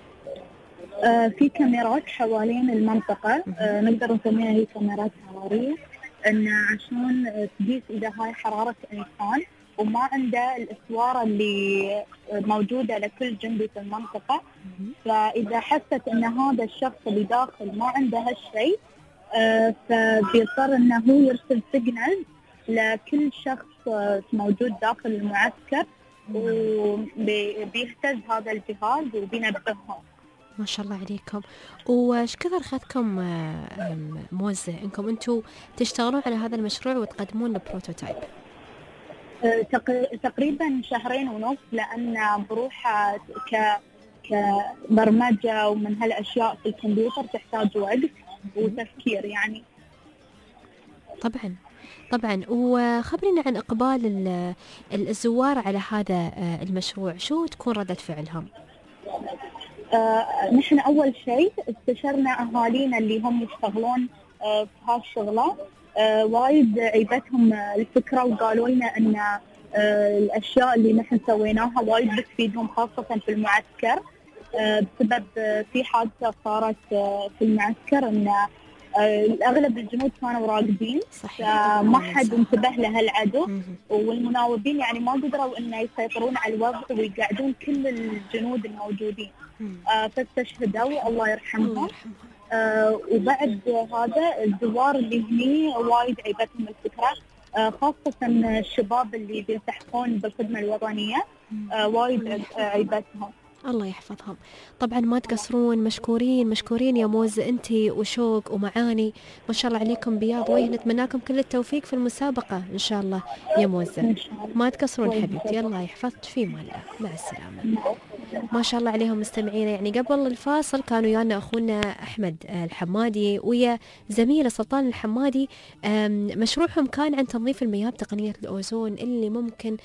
آه في كاميرات حوالين المنطقة، آه نقدر نسميها هي كاميرات حرارية، إن عشان تقيس إذا هاي حرارة إنسان وما عنده الأسوارة اللي موجودة لكل جندي في المنطقة. فإذا حست إن هذا الشخص اللي داخل ما عنده هالشيء آه فبيضطر إنه هو يرسل سيجنال لكل شخص موجود داخل المعسكر وبيهتز هذا الجهاز وبينبههم. ما شاء الله عليكم. وش كثر أخذكم موزة إنكم أنتوا تشتغلون على هذا المشروع وتقدمون له بروتوتايب؟ تقريبا شهرين ونص، لأن بروحها ك كبرمجة ومن هالأشياء في الكمبيوتر تحتاج وقت وتفكير يعني. طبعا طبعا. وخبرنا عن إقبال الزوار على هذا المشروع، شو تكون ردة فعلهم؟ آه، نحن أول شيء استشرنا أهالينا اللي هم يشتغلون آه، في هالشغلة، آه، وايد عيبتهم الفكرة وقالوا لنا أن آه، الأشياء اللي نحن سويناها وايد بتفيدهم خاصة في المعسكر، آه، بسبب آه، في حادثة صارت آه، في المعسكر أن أغلب الجنود كانوا راقدين، فما حد انتبه لهالعدو، والمناوبين يعني ما قدروا إنه يسيطرون على الوضع ويقعدون كل الجنود الموجودين، آه فاستشهدوا الله يرحمهم. آه وبعد هذا الزوار اللي هني وايد عيبتهم الفكرة، آه خاصة الشباب اللي بيلتحقون بالخدمة الوطنية، آه وايد عيبتهم. الله يحفظهم. طبعا ما تقصرون، مشكورين مشكورين يا موز انتي وشوق ومعاني، ما شاء الله عليكم بياض وجه. نتمنى لكم كل التوفيق في المسابقة إن شاء الله يا موزة، ما تقصرون حبيبتي. الله يحفظك في مال الله، مع السلامة. ما شاء الله عليهم مستمعين. يعني قبل الفاصل كانوا ويانا أخونا أحمد الحمادي ويا زميله سلطان الحمادي، مشروعهم كان عن تنظيف المياه بتقنية الأوزون اللي ممكن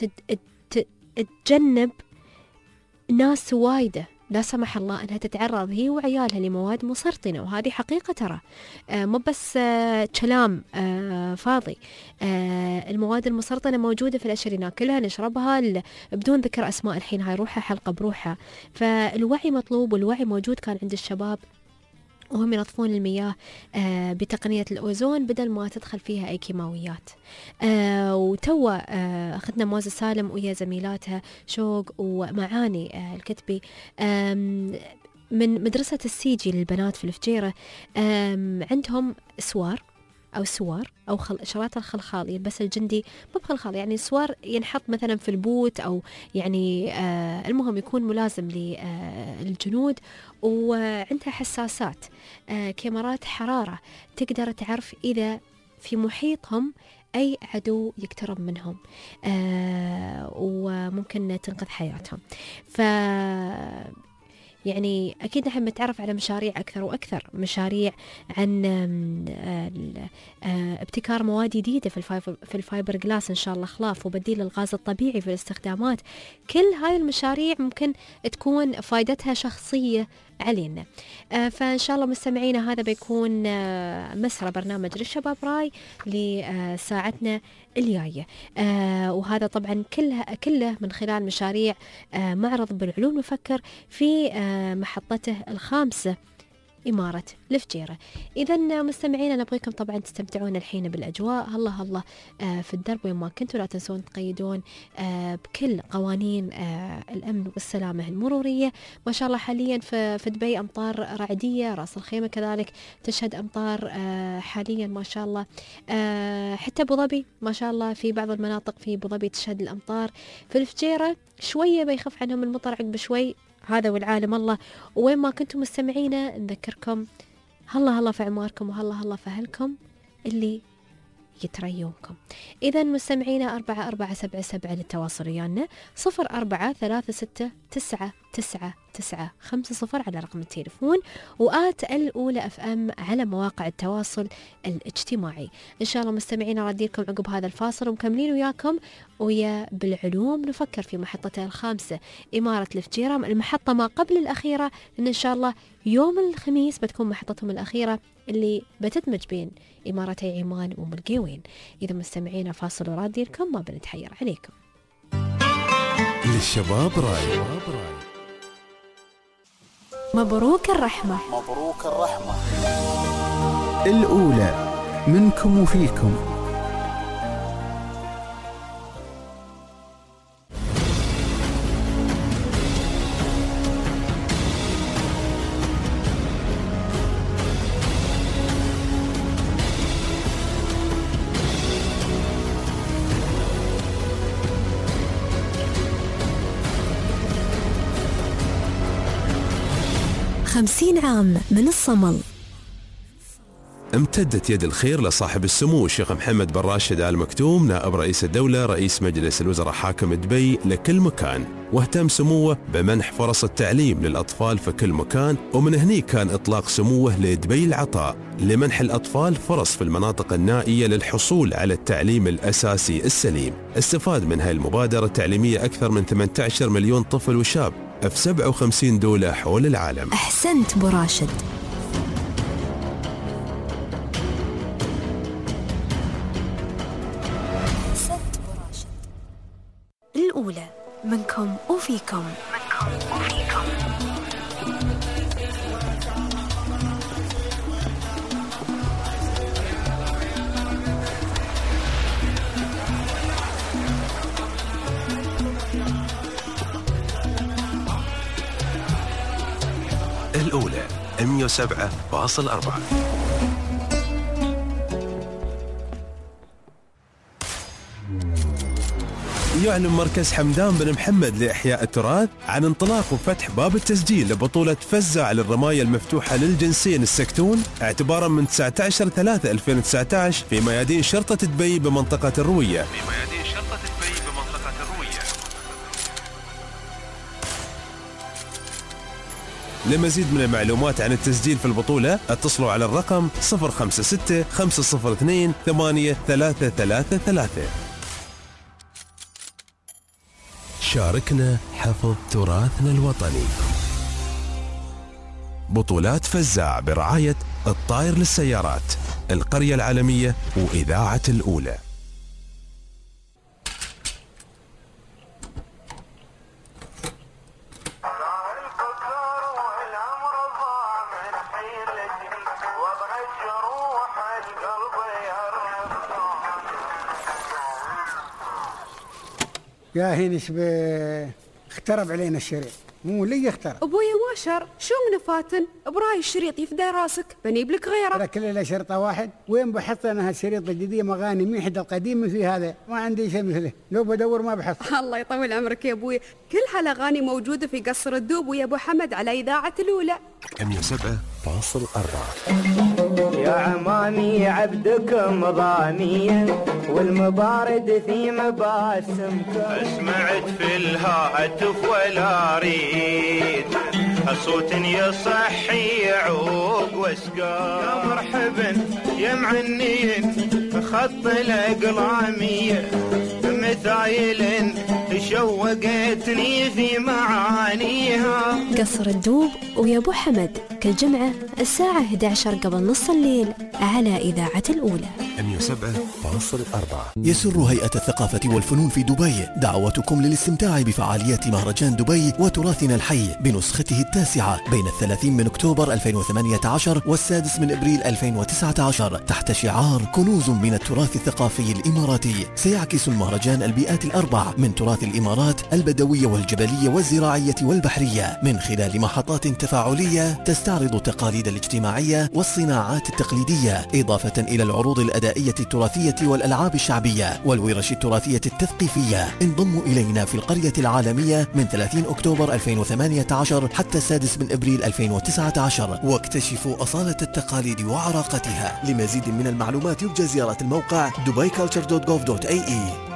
تتجنب ناس وايدة لا سمح الله أنها تتعرض هي وعيالها لمواد مسرطنة. وهذه حقيقة ترى، آه مو بس آه كلام آه فاضي. آه المواد المسرطنة موجودة في الأشياء اللي ناكلها نشربها بدون ذكر أسماء الحين، هاي روحها حلقة بروحها. فالوعي مطلوب والوعي موجود كان عند الشباب وهم ينظفون المياه آه بتقنية الأوزون بدل ما تدخل فيها أي كيماويات. آه وتوا آه أخذنا موزة سالم ويا زميلاتها شوق ومعاني آه الكتبي آه من مدرسة السيجي للبنات في الفجيرة. آه عندهم سوار أو سوار أو خل... شراط الخلخال يلبس الجندي، مو بخلخال يعني سوار ينحط مثلا في البوت أو يعني آه المهم يكون ملازم للجنود، وعندها حساسات آه كاميرات حرارة تقدر تعرف إذا في محيطهم أي عدو يقترب منهم آه وممكن تنقذ حياتهم. ف يعني أكيد نحن نتعرف على مشاريع أكثر وأكثر، مشاريع عن ابتكار مواد جديدة في الفايبر, في الفايبر جلاس إن شاء الله، خلاف وبديل الغاز الطبيعي في الاستخدامات. كل هاي المشاريع ممكن تكون فائدتها شخصية علينا. آه فإن شاء الله مستمعينا هذا بيكون آه مسرى برنامج للشباب راي لساعتنا الجاية. آه وهذا طبعا كلها كله من خلال مشاريع آه معرض بالعلوم نفكر في آه محطته الخامسة إمارة الفجيرة. إذا مستمعينا نبغيكم طبعا تستمتعون الحين بالأجواء. هلا هلا آه في الدرب وين ما كنتوا لا تنسون تقيدون آه بكل قوانين آه الأمن والسلامة المرورية. ما شاء الله حاليا في, في دبي أمطار رعدية، رأس الخيمة كذلك تشهد أمطار آه حاليا ما شاء الله. آه حتى أبو ظبي ما شاء الله في بعض المناطق في أبو ظبي تشهد الأمطار. في الفجيرة شوية بيخف عنهم المطر عقب شوي، هذا والعالم الله. وين ما كنتم مستمعينا نذكركم هلا هلا في عماركم وهلا هلا في أهلكم اللي يتريونكم. إذا مستمعينا أربعة أربعة سبعة سبعة للتواصل ويانا، صفر أربعة ثلاثة ستة تسعة تسعة تسعة خمسة صفر على رقم التليفون، وآت الأولى أف أم على مواقع التواصل الاجتماعي. إن شاء الله مستمعينا رديكم عقب هذا الفاصل ومكملين وياكم ويا بالعلوم نفكر في محطتها الخامسة إمارة الفجيرة، المحطة ما قبل الأخيرة، لأن إن شاء الله يوم الخميس بتكون محطتهم الأخيرة اللي بتدمج بين إمارتي عمان وملقيوين. إذا مستمعينا فاصل ورادي لكم ما بنتحير عليكم. للشباب راي. مبروك الرحمة. مبروك الرحمة الأولى منكم وفيكم. خمسين عام من الصمل. امتدت يد الخير لصاحب السمو الشيخ محمد بن راشد آل مكتوم نائب رئيس الدولة رئيس مجلس الوزراء حاكم دبي لكل مكان، واهتم سموه بمنح فرص التعليم للأطفال في كل مكان. ومن هني كان إطلاق سموه لدبي العطاء لمنح الأطفال فرص في المناطق النائية للحصول على التعليم الأساسي السليم. استفاد من هاي المبادرة التعليمية أكثر من ثمانية عشر مليون طفل وشاب في سبعة وخمسين دولة حول العالم. أحسنت بو راشد. أحسنت بو راشد. الأولى منكم وفيكم. منكم وفيكم. الأولى مئة وسبعة فاصلة أربعة. يعلن مركز حمدان بن محمد لإحياء التراث عن انطلاق وفتح باب التسجيل لبطولة فزع للرماية المفتوحة للجنسين السكتون اعتبارا من تسعة عشر ثلاثة ألفين وتسعة عشر في ميادين شرطة دبي بمنطقة الروية. في ميادين شرطة دبي بمنطقة الروية. لمزيد من المعلومات عن التسجيل في البطولة اتصلوا على الرقم صفر خمسة ستة خمسة صفر اثنين ثمانية ثلاثة ثلاثة ثلاثة. شاركنا حفظ تراثنا الوطني. بطولات فزاع برعاية الطائر للسيارات، القرية العالمية وإذاعة الأولى. يا هينش اخترب علينا الشريط، مو لي اخترب. ابويا واشر شلون فاتن براي الشريط يفدى راسك بنيب لك غيره. ترى كل له شرطه واحد، وين بحط انا هالشريط الجديد مغاني ميحد القديم في هذا، ما عندي شيء مثله، لو بدور ما بحصل. الله يطول عمرك يا ابويا، كل هالاغاني موجوده في قصر الدوب ويا ابو حمد على اذاعه الاولى مية وسبعة فاصل أربعة. يا عماني عبدكم ضانية والمبارد في مباسمكم. سمعت في الهاتف ولا ريد صوت يصحي يعوق واسقام. يا مرحبا يا معنين خط الأقلامية مثايل شوقتني في معانيها. قصر الدوب ويا ابو حمد كل جمعة الساعة إحدى عشر قبل نص الليل على إذاعة الأولى مية وسبعة فاصل أربعة. يسر هيئة الثقافة والفنون في دبي دعوتكم للاستمتاع بفعاليات مهرجان دبي وتراثنا الحي بنسخته التاسعة بين الثلاثين من أكتوبر ألفين وثمانية عشر والسادس من أبريل ألفين وتسعة عشر تحت شعار كنوز من التراث الثقافي الإماراتي. سيعكس المهرجان البيئات الأربع من تراث الإمارات البدوية والجبلية والزراعية والبحرية من خلال محطات تفاعلية تستعرض التقاليد الاجتماعية والصناعات التقليدية إضافة إلى العروض الأدائية التراثية والألعاب الشعبية والورش التراثية التثقيفية. انضموا إلينا في القرية العالمية من ثلاثين أكتوبر ألفين وثمانية عشر حتى السادس من أبريل ألفين وتسعة عشر واكتشفوا أصالة التقاليد وعراقتها. لمزيد من المعلومات يرجى زيارة الموقع دبي كلتشر دوت جوف دوت إيه إي.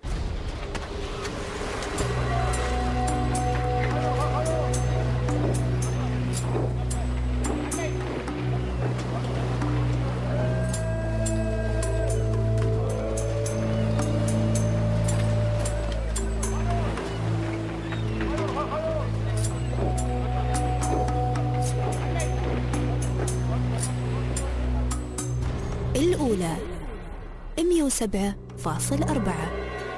الأولى مية وسبعة فاصل أربعة.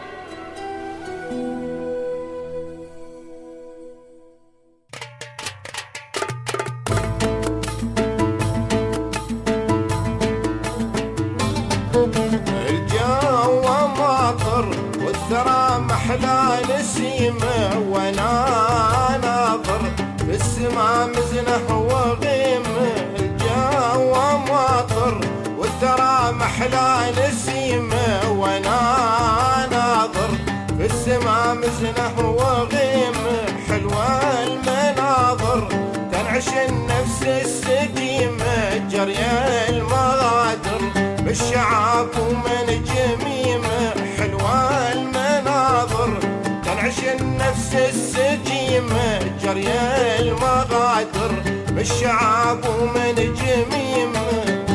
الجو ماطر والثرى محلى نسيمه وانا ناظر في السما مزنه وغيمه. الجو ماطر والثرى محلى نسيمه وانا ناظر في السما مزنه وغيمه. حلوة المناظر تنعش النفس السقيمه جري المغادر بالشعاب ومن جميمه. حلوة المناظر تنعش النفس السقيمه جري المغادر بالشعاب ومن جميمه.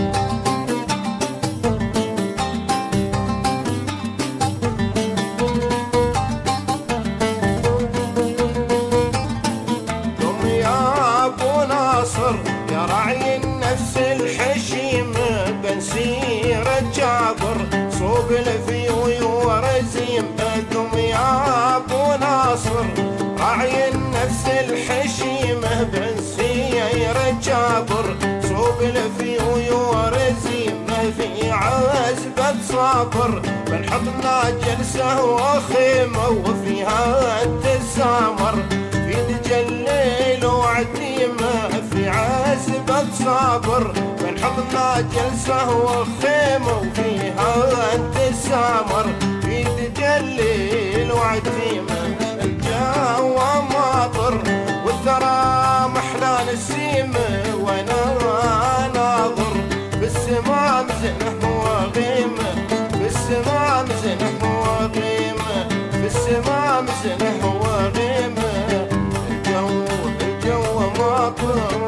يا راعي النفس الحشيمة بنسير الجابر صوب الفيوي ورزيم. قم يا ابو ناصر راعي النفس الحشيمة بنسير الجابر صوب الفيوي ورزيم. في عزبة صابر بنحطنا جلسة وخيمة وفيها التسامر في تجليل وعتيمة. في عزبة صابر بنحطنا جلسة وخيمة وفيها التسامر في تجليل الليل وعتيمة الجو ماطر والثرى محلى نسيمة وانا ناظر بالسما مزنه وغيمة بالسما مزنه وغيمة بالسما مزنه وغيمة الجو الجو ماطر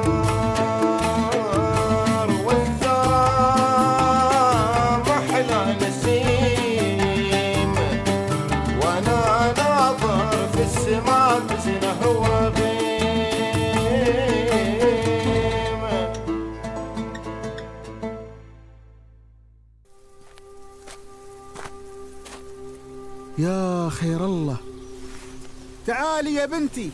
يا خير الله، تعالي يا بنتي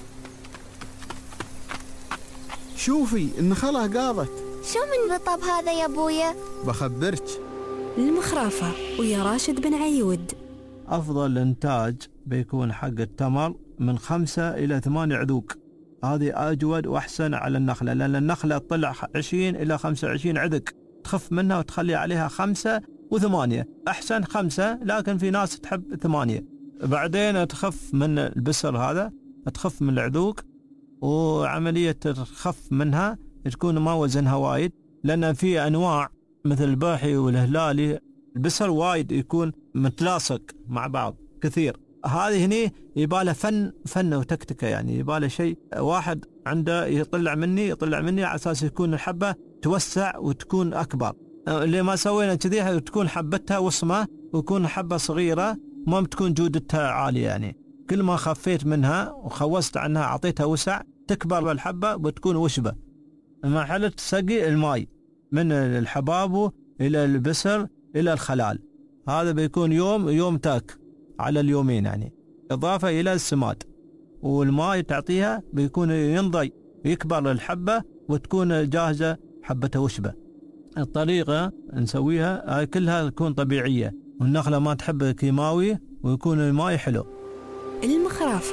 شوفي النخلة قاضت. شو من رطب هذا يا ابويا؟ بخبرك. المخرافة ويا راشد بن عيود. أفضل إنتاج بيكون حق التمر من خمسة إلى ثمانية عذوق، هذه أجود وأحسن على النخلة، لأن النخلة تطلع عشرين إلى خمسة وعشرين عذق، تخف منها وتخلي عليها خمسة وثمانية، أحسن خمسة لكن في ناس تحب ثمانية. بعدين تخف من البسر هذا، تخف من العذوق، وعملية تخف منها تكون ما وزنها وايد، لأن في أنواع مثل الباحي والهلالي البسر وايد يكون متلاصق مع بعض كثير. هذه هني يباله فن فن وتكتكة، يعني يباله شيء واحد عنده يطلع مني يطلع مني على أساس يكون الحبة توسع وتكون أكبر. اللي ما سوينا كذي تكون حبتها وصمة ويكون حبة صغيرة ما بتكون جودتها عالية، يعني كل ما خفيت منها وخوست عنها أعطيتها وسع تكبر الحبة وتكون وشبة. مرحلة سقي الماء من الحباب إلى البسر إلى الخلال، هذا بيكون يوم يوم تاك على اليومين، يعني إضافة إلى السماد، والماء تعطيها بيكون ينضي ويكبر الحبة وتكون جاهزة حبة وشبة. الطريقة نسويها كلها تكون طبيعية، والنخلة ما تحب كيماوي ويكون الماء حلو. المخرافة.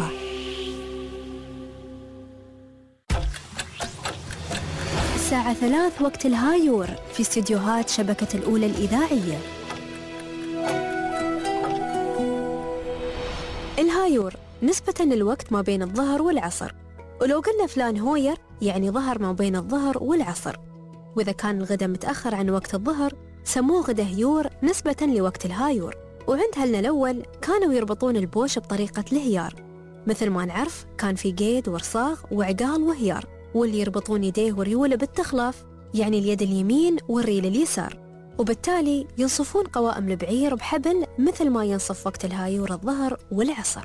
الساعة ثلاث وقت الهايور في استديوهات شبكة الأولى الإذاعية. الهايور نسبة الوقت ما بين الظهر والعصر، ولو قلنا فلان هوير يعني ظهر ما بين الظهر والعصر، وإذا كان الغداء متأخر عن وقت الظهر سموه غدا هيور نسبة لوقت الهايور. وعند هلنا الأول كانوا يربطون البوش بطريقة الهيار، مثل ما نعرف كان في قيد ورصاغ وعقال وهيار، واللي يربطون يديه وريوله بالتخلاف يعني اليد اليمين والريل اليسار، وبالتالي ينصفون قوائم البعير بحبل مثل ما ينصف وقت الهايور الظهر والعصر.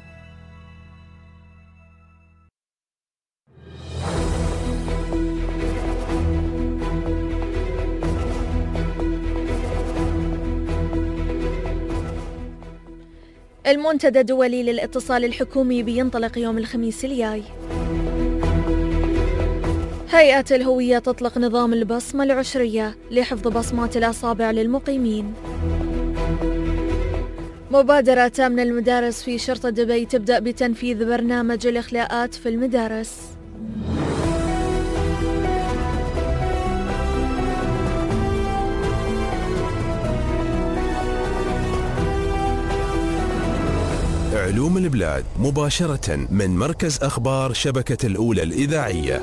المنتدى الدولي للاتصال الحكومي بينطلق يوم الخميس الجاي. هيئة الهوية تطلق نظام البصمة العشرية لحفظ بصمات الأصابع للمقيمين. مبادرة تامن المدارس في شرطة دبي تبدأ بتنفيذ برنامج الإخلاءات في المدارس. علوم البلاد مباشرة من مركز أخبار شبكة الأولى الإذاعية.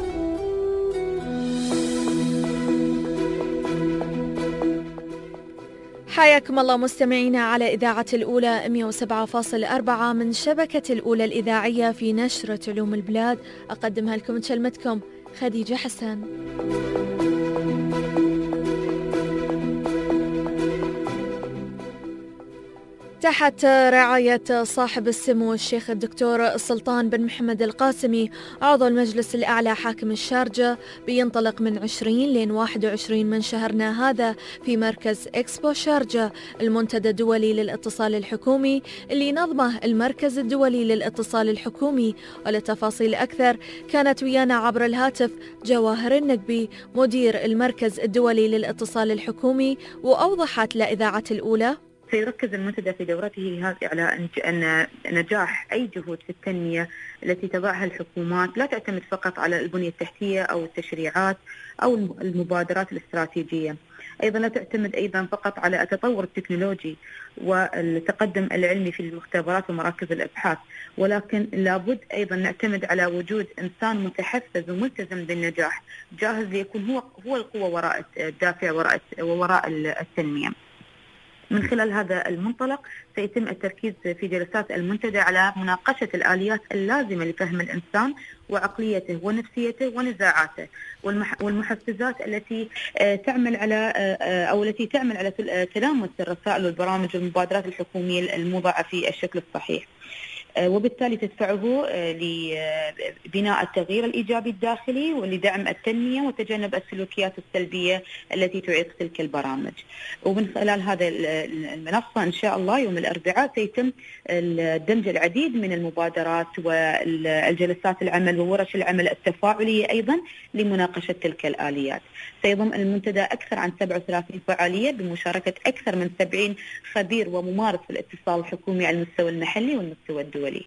حياكم الله مستمعينا على إذاعة الأولى مئة وسبعة فاصلة أربعة من شبكة الأولى الإذاعية في نشرة علوم البلاد، أقدمها لكم كلمتكم خديجة حسن. تحت رعاية صاحب السمو الشيخ الدكتور سلطان بن محمد القاسمي عضو المجلس الأعلى حاكم الشارجة، بينطلق من عشرين لين واحد وعشرين من شهرنا هذا في مركز إكسبو شارجة المنتدى الدولي للاتصال الحكومي اللي ينظمه المركز الدولي للاتصال الحكومي. ولتفاصيل أكثر كانت ويانا عبر الهاتف جواهر النقبي مدير المركز الدولي للاتصال الحكومي، وأوضحت لإذاعة الأولى. سيركز المنتدى في دورته على أن نجاح أي جهود في التنمية التي تضعها الحكومات لا تعتمد فقط على البنية التحتية أو التشريعات أو المبادرات الاستراتيجية، أيضا لا تعتمد أيضا فقط على التطور التكنولوجي والتقدم العلمي في المختبرات ومراكز الأبحاث، ولكن لابد أيضا نعتمد على وجود إنسان متحفز وملتزم بالنجاح جاهز ليكون هو هو القوة وراء الدافع وراء وراء التنمية. من خلال هذا المنطلق سيتم التركيز في جلسات المنتدى على مناقشة الآليات اللازمة لفهم الإنسان وعقليته ونفسيته ونزاعاته والمحفزات التي تعمل على أو التي تعمل على تلامس الرسائل والبرامج والمبادرات الحكومية الموضعة في الشكل الصحيح، وبالتالي تدفعه لبناء التغيير الإيجابي الداخلي ولدعم التنمية وتجنب السلوكيات السلبية التي تعيق تلك البرامج. ومن خلال هذا المنصة إن شاء الله يوم الأربعاء سيتم دمج العديد من المبادرات والجلسات العمل وورش العمل التفاعلية أيضا لمناقشة تلك الآليات. سيضم المنتدى أكثر عن سبعة وثلاثين فعالية بمشاركة أكثر من سبعين خبير وممارس في الاتصال الحكومي على المستوى المحلي والمستوى الدولي.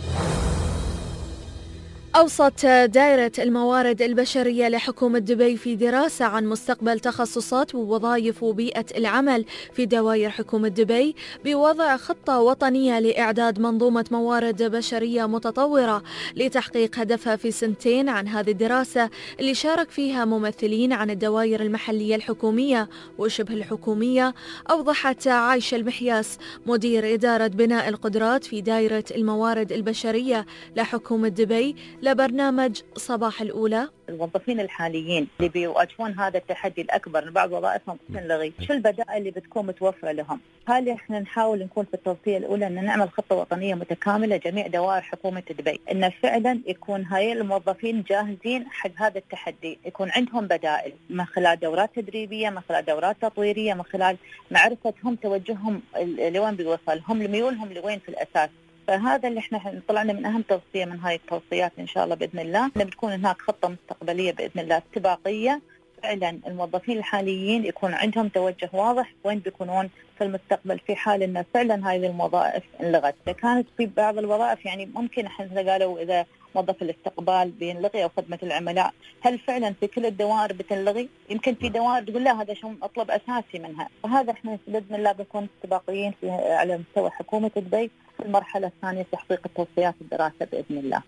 أوصت دائرة الموارد البشرية لحكومة دبي في دراسة عن مستقبل تخصصات ووظائف وبيئة العمل في دوائر حكومة دبي بوضع خطة وطنية لإعداد منظومة موارد بشرية متطورة لتحقيق هدفها في سنتين. عن هذه الدراسة اللي شارك فيها ممثلين عن الدوائر المحلية الحكومية وشبه الحكومية، أوضحت عايشة المحياس مدير إدارة بناء القدرات في دائرة الموارد البشرية لحكومة دبي لبرنامج صباح الأولى: الموظفين الحاليين اللي بيواجهون هذا التحدي الأكبر، بعض وظائفهم تنلغي، شو البدائل اللي بتكون متوفرة لهم؟ هل احنا نحاول نكون في التوصية الأولى أن نعمل خطة وطنية متكاملة جميع دوائر حكومة دبي، أن فعلا يكون هاي الموظفين جاهزين حق هذا التحدي، يكون عندهم بدائل من خلال دورات تدريبية، من خلال دورات تطويرية، من خلال معرفتهم توجههم لوين بيوصل، هم ميولهم لوين في الأساس. فهذا اللي احنا طلعنا من اهم توصيه من هاي التوصيات ان شاء الله باذن الله، ان بتكون هناك خطه مستقبليه باذن الله استباقيه، فعلا الموظفين الحاليين يكون عندهم توجه واضح وين بيكونون في المستقبل في حال ان فعلا هاي الوظائف انلغت. كانت في بعض الوظائف يعني ممكن احنا قالوا اذا موظف الاستقبال بينلغي او خدمه العملاء، هل فعلا في كل الدوائر بتنلغي؟ يمكن في دوائر تقول لا هذا شو مطلب اساسي منها، فهذا احنا باذن الله بنكون استباقيين في على مستوى حكومه دبي في المرحله الثانيه في تحقيق التوصيات الدراسه باذن الله.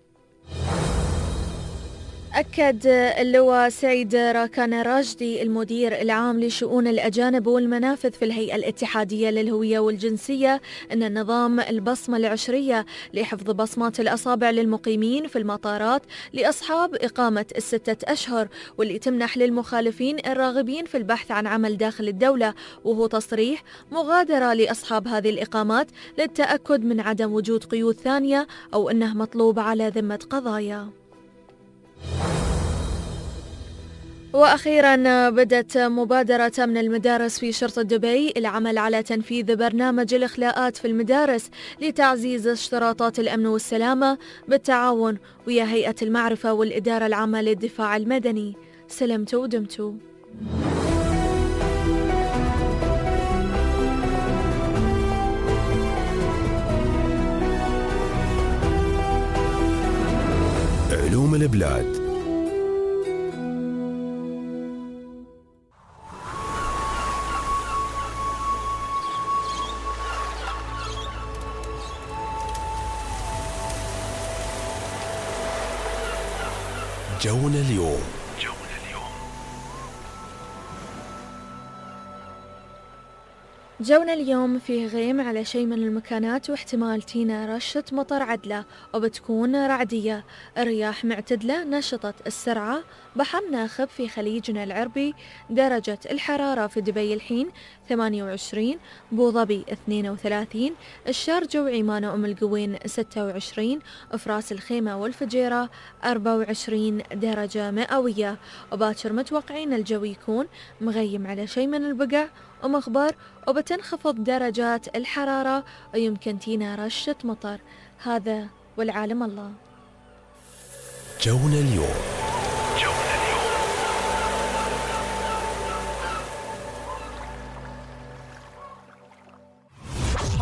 أكد اللواء سعيد راكان راجدي المدير العام لشؤون الأجانب والمنافذ في الهيئة الاتحادية للهوية والجنسية أن النظام البصمة العشرية لحفظ بصمات الأصابع للمقيمين في المطارات لأصحاب إقامة الستة أشهر، واللي تمنح للمخالفين الراغبين في البحث عن عمل داخل الدولة، وهو تصريح مغادرة لأصحاب هذه الإقامات للتأكد من عدم وجود قيود ثانية أو أنه مطلوب على ذمة قضايا. وأخيرا بدأت مبادرة من المدارس في شرطة دبي العمل على تنفيذ برنامج الإخلاءات في المدارس لتعزيز اشتراطات الأمن والسلامة بالتعاون ويا هيئة المعرفة والإدارة العامة للدفاع المدني. سلمتوا ودمتوا. علوم البلاد. جونا اليوم. جونا اليوم. جونا اليوم فيه غيم على شيء من المكانات واحتمال تينا رشة مطر عدلة وبتكون رعدية. الرياح معتدلة نشطة السرعة. بحر ناخب في خليجنا العربي. درجة الحرارة في دبي الحين ثمانية وعشرين، بوظبي اثنين وثلاثين، الشارجة وعمان وأم القوين ستة وعشرين، وفراس الخيمة والفجيرة أربعة وعشرين درجة مئوية. وباكر متوقعين الجو يكون مغيم على شيء من البقع ومغبر، وبتنخفض درجات الحرارة ويمكن تينا رشة مطر. هذا والعالم الله. جونا اليوم. جونا اليوم.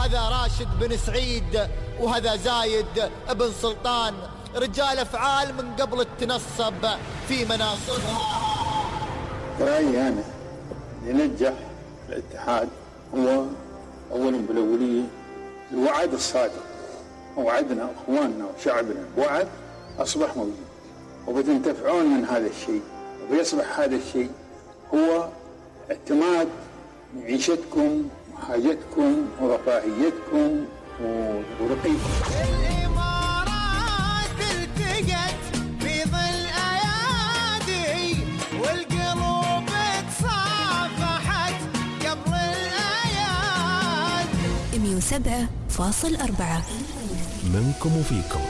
هذا راشد بن سعيد وهذا زايد بن سلطان، رجال أفعال من قبل التنصب في مناصبها. رأيي أنا ينجح الاتحاد هو أولا بالأولية الوعد الصادق، وعدنا أخواننا وشعبنا بوعد أصبح موجود، وبتنتفعون من هذا الشيء، وبيصبح هذا الشيء هو اعتماد معيشتكم وحاجتكم ورفاهيتكم ورقيكم. الإمارات التقت في ظل أيادي، والقلوب تصافحت قبل الأياد. مية وسبعة فاصل أربعة منكم وفيكم.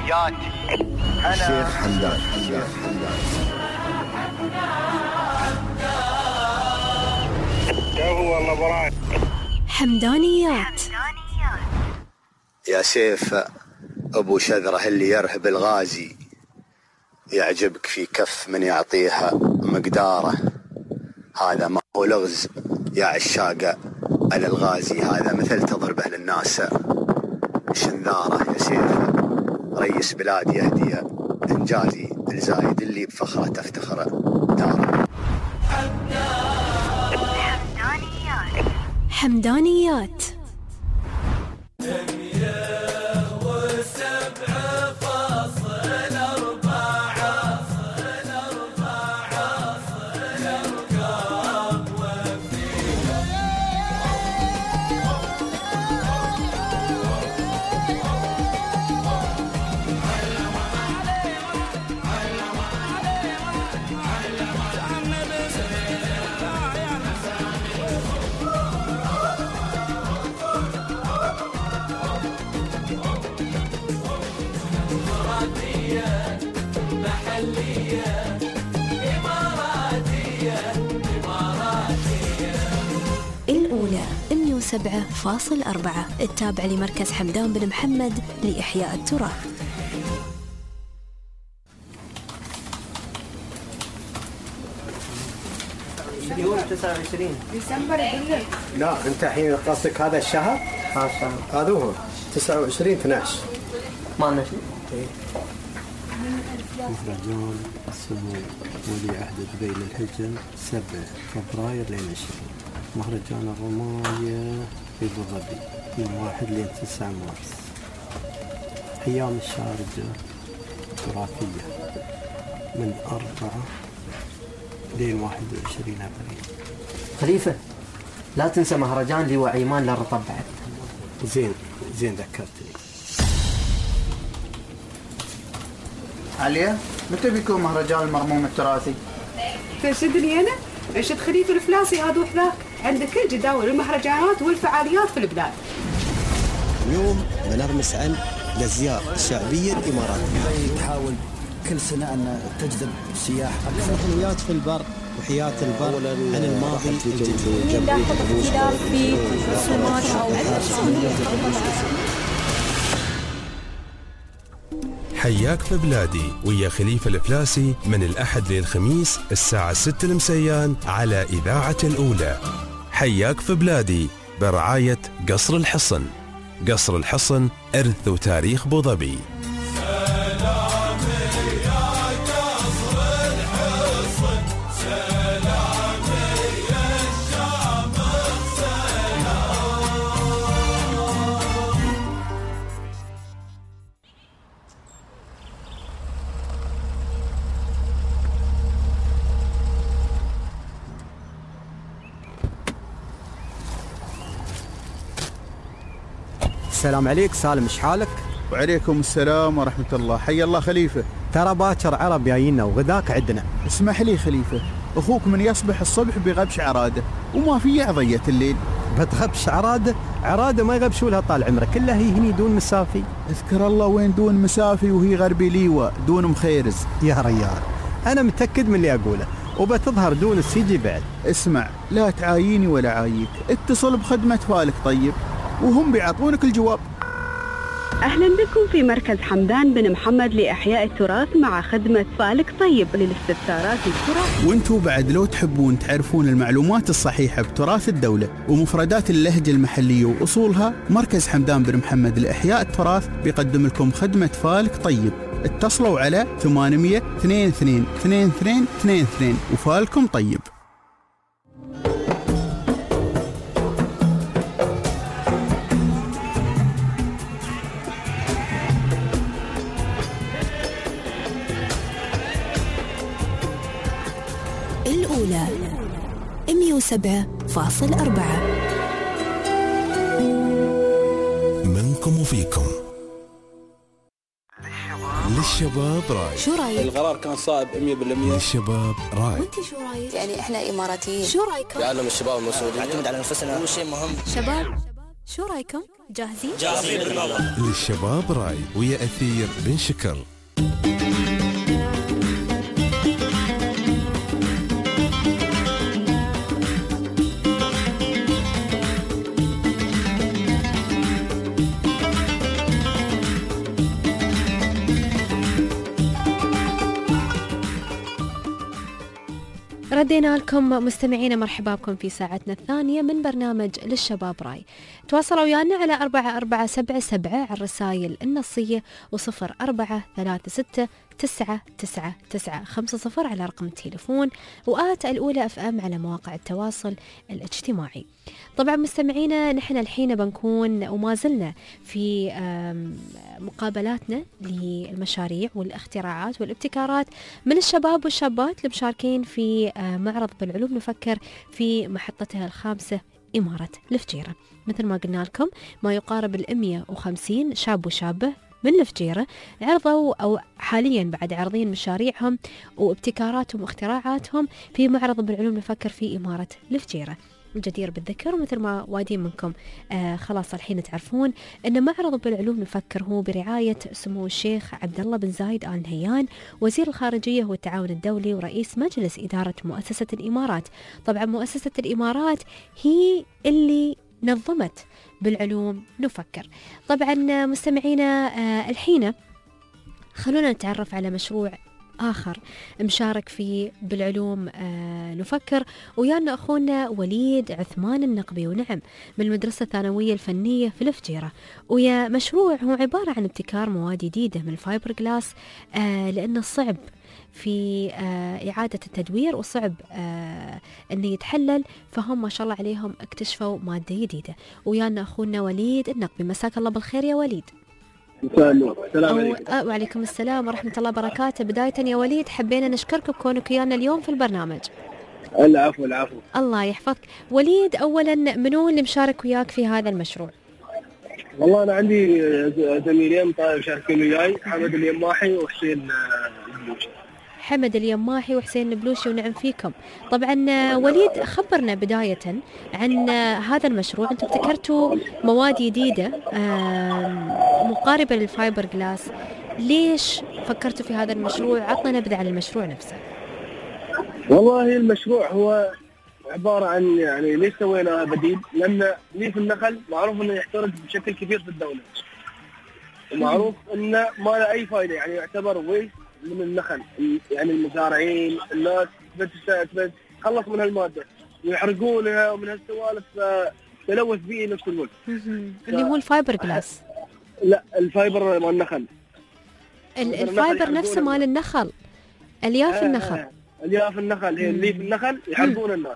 تحياتي الشيخ حمدان. الشيخ حمدان. هو الله حمدانيات. يا سيف أبو شذرة اللي يرهب الغازي، يعجبك في كف من يعطيها مقداره، هذا ما هو لغز يا عشاق على الغازي، هذا مثل تضربه للناس شنذاره. يا سيف رئيس بلاد يهدي إنجازي الزايد اللي بفخره تفتخر داره. حمدانيات. حمدانيات. الأولى مئة وسبعة فاصل أربعة التابع لمركز حمدان بن محمد لإحياء التراث. تسعة وعشرين ديسمبر بالليل. لا انت الحين قصدك هذا الشهر؟ هذا هو تسعة وعشرين اثنا عشر ما لنا شيء. مهرجان السمو ولي عهد دبي للهجن سبعة فبراير لين عشرين. مهرجان الرماية في أبو ظبي من واحد لين تسعة مارس. أيام الشارجة التراثية من أربعة لين واحد وعشرين أبريل. خليفة لا تنسى مهرجان لواء عيمان للرطب بعد. زين زين ذكرتني. عليا متى بيكون مهرجان المرموم التراثي؟ تنشدني أنا؟ انشد خليفة الفلاسي هذا وحذاك، عندك كل جداول المهرجانات والفعاليات في البلاد. اليوم بنرمس عن الأزياء الشعبية الإماراتية. تحاول كل سنة أن تجذب سياح أكثر. حلويات في البر وحياة البر عن الماضي الجديد. لاحظ اختلاف في رسومات أو حياك في بلادي ويا خليفة الفلاسي من الأحد للخميس الساعة ستة المسيان على إذاعة الأولى. حياك في بلادي برعاية قصر الحصن. قصر الحصن إرث وتاريخ أبو ظبي. السلام عليك سالم، ايش حالك؟ وعليكم السلام ورحمة الله. حي الله خليفة. ترى باكر عرب جايينا وغداك عندنا. اسمح لي خليفة، اخوك من يصبح الصبح بغبش عرادة وما في عضية الليل. بتغبش عرادة؟ عرادة ما يغبشوا لها طال عمرك، كلها هي هني دون مسافي. اذكر الله وين دون مسافي وهي غربي ليوة دون مخيرز. يا ريال انا متأكد من اللي اقوله، وبتظهر دون السيجي بعد. اسمع، لا تعاييني ولا عاييك، اتصل بخدمة فالك طيب وهم بيعطونك الجواب. أهلا بكم في مركز حمدان بن محمد لإحياء التراث مع خدمة فالك طيب للاستفسارات التراث. وانتوا بعد لو تحبون تعرفون المعلومات الصحيحة بتراث الدولة ومفردات اللهجة المحلية وأصولها، مركز حمدان بن محمد لإحياء التراث بيقدم لكم خدمة فالك طيب. اتصلوا على ثمانمية اثنين اثنين اثنين اثنين اثنين اثنين وفالكم طيب. الأولى مئة وسبعة فاصل أربعة منكم وفيكم. للشباب راي. شو رايك؟ القرار كان صائب مية بالمية. للشباب راي. وانت شو رايك؟ يعني احنا إماراتيين. شو رايكم؟ يعلم الشباب المسؤولين نعتمد على نفسنا، هو شيء مهم. شباب شو رايكم؟ جاهزين؟ جاهزين للشباب راي ويا أثير بن شكر. ردينا لكم مستمعينا، مرحبا بكم في ساعتنا الثانية من برنامج للشباب راي. تواصلوا ويانا على أربعة أربعة سبعة سبعة على الرسائل النصية وصفر أربعة ثلاثة ستة تسعة تسعة تسعة خمسة صفر على رقم التليفون، وآت الأولى أف أم على مواقع التواصل الاجتماعي. طبعا مستمعينا، نحن الحين بنكون وما زلنا في مقابلاتنا للمشاريع والاختراعات والابتكارات من الشباب والشابات اللي مشاركين في معرض بالعلوم نفكر في محطتها الخامسة إمارة الفجيرة. مثل ما قلنا لكم، ما يقارب الأمية وخمسين شاب وشابة من الفجيرة عرضوا أو حاليا بعد عارضين مشاريعهم وابتكاراتهم واختراعاتهم في معرض بالعلوم نفكر في إمارة الفجيرة. الجدير بالذكر، ومثل ما وادين منكم آه خلاص الحين تعرفون أن معرض بالعلوم نفكر هو برعاية سمو الشيخ عبد الله بن زايد آل نهيان وزير الخارجية والتعاون الدولي ورئيس مجلس إدارة مؤسسة الإمارات. طبعا مؤسسة الإمارات هي اللي نظمت بالعلوم نفكر. طبعا مستمعينا، آه الحين خلونا نتعرف على مشروع آخر مشارك فيه بالعلوم آه نفكر، ويانا أخونا وليد عثمان النقبي، ونعم من المدرسة الثانوية الفنية في الفجيرة. ويا مشروع هو عبارة عن ابتكار مواد جديدة من الفايبر جلاس، آه لأنه صعب في آه إعادة التدوير وصعب آه أنه يتحلل، فهم ما شاء الله عليهم اكتشفوا مادة جديدة. ويانا أخونا وليد النقبي، مساك الله بالخير يا وليد. السلام عليكم. أو... وعليكم السلام ورحمة الله وبركاته. بداية يا وليد حبينا نشكرك بكونك ويانا اليوم في البرنامج. العفو العفو. الله يحفظك. وليد، أولا منو اللي مشارك وياك في هذا المشروع؟ والله أنا عندي زميلين طيب مشاركين وياي، حمد اليماحي وحسين البلوشي. حمد اليماحي وحسين البلوشي، ونعم فيكم. طبعا وليد، خبرنا بداية عن هذا المشروع. أنتم ابتكرتوا مواد جديدة مقاربة للفايبر جلاس، ليش فكرتوا في هذا المشروع؟ عطنا نبذة عن المشروع نفسه. والله المشروع هو عبارة عن يعني ليش سوينا بديل، لأن ليف النخل معروف أنه يحترق بشكل كبير في الدولة، ومعروف أنه ما له أي فائدة، يعني يعتبر ويست من النخل. يعني المزارعين الناس بس بس خلص من هالمادة ويحرقونها ومن هالسوالف، تلوث بيئي نفس الوقت. اللي هو الفايبر جلاس؟ لا، الفايبر مال النخل. الفايبر نفسه مال النخل، الياف آه النخل. الياف النخل هي الليف النخل يحرقون الناس.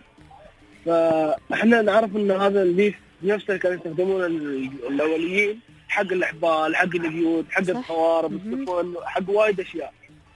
فاحنا نعرف ان هذا الليف نفسه كانوا يستخدمونه الاوليين حق الاحبال، حق البيوت، حق القوارب، السفن، حق وايد اشياء.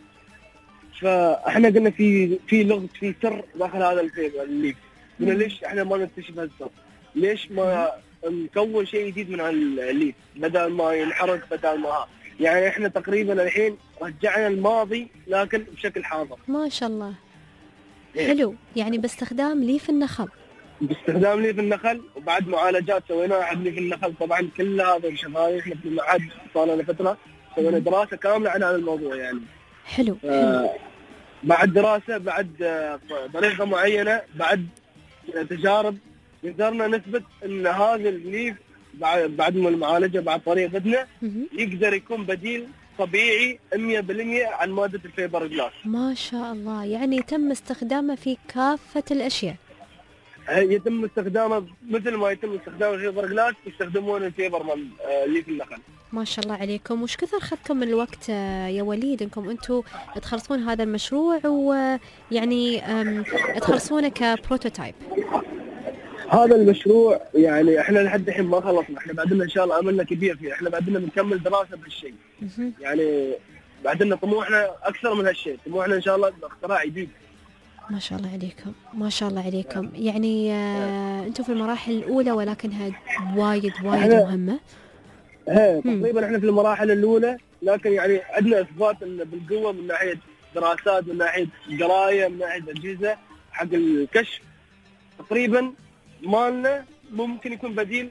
فاحنا قلنا في في لغز، في سر داخل هذا الليف. قلنا ليش احنا ما نكتشف هالسر؟ ليش ما نكون شيء جديد من هالليف بدل ما ينحرق، بدل ما يعني احنا تقريبا الحين رجعنا الماضي لكن بشكل حاضر. ما شاء الله. حلو، يعني باستخدام ليف النخل. باستخدام ليف النخل، وبعد معالجات سويناها حق ليف النخل. طبعا كل هذا الشغال احنا في المعهد صار لنا فتره سوينا دراسه كامله عن هذا الموضوع يعني. حلو. آه بعد دراسه، بعد آه طريقه معينه، بعد تجارب، قدرنا نثبت ان هذا الليف بعد بعد ما المعالجه، بعد طريقتنا يقدر يكون بديل طبيعي مية بالمية عن ماده الفايبر جلاس. ما شاء الله، يعني تم استخدامه في كافه الاشياء. يتم استخدامه مثل ما يتم استخدام الفايبر جلاس يستخدمون الفايبر مال ليف النخل. ما شاء الله عليكم. وش كثر اخذكم من الوقت يا وليد انكم انتم تخلصون هذا المشروع ويعني تخلصونه كبروتوتايب؟ هذا المشروع يعني احنا لحد الحين ما خلصنا، احنا بعدنا ان شاء الله املنا كبير فيه، احنا بعدنا بنكمل دراسه بهالشيء. يعني بعدنا طموحنا اكثر من هالشيء، طموحنا ان شاء الله اختراع جديد. ما شاء الله عليكم، ما شاء الله عليكم. يعني آه انتم في المراحل الاولى ولكنها وايد وايد مهمه. ايه تقريبا احنا في المراحل الاولى، لكن يعني عندنا اثبات بالقوه من ناحيه دراسات، من ناحيه قرايه، من ناحيه اجهزه حق الكشف. تقريبا مالنا ممكن يكون بديل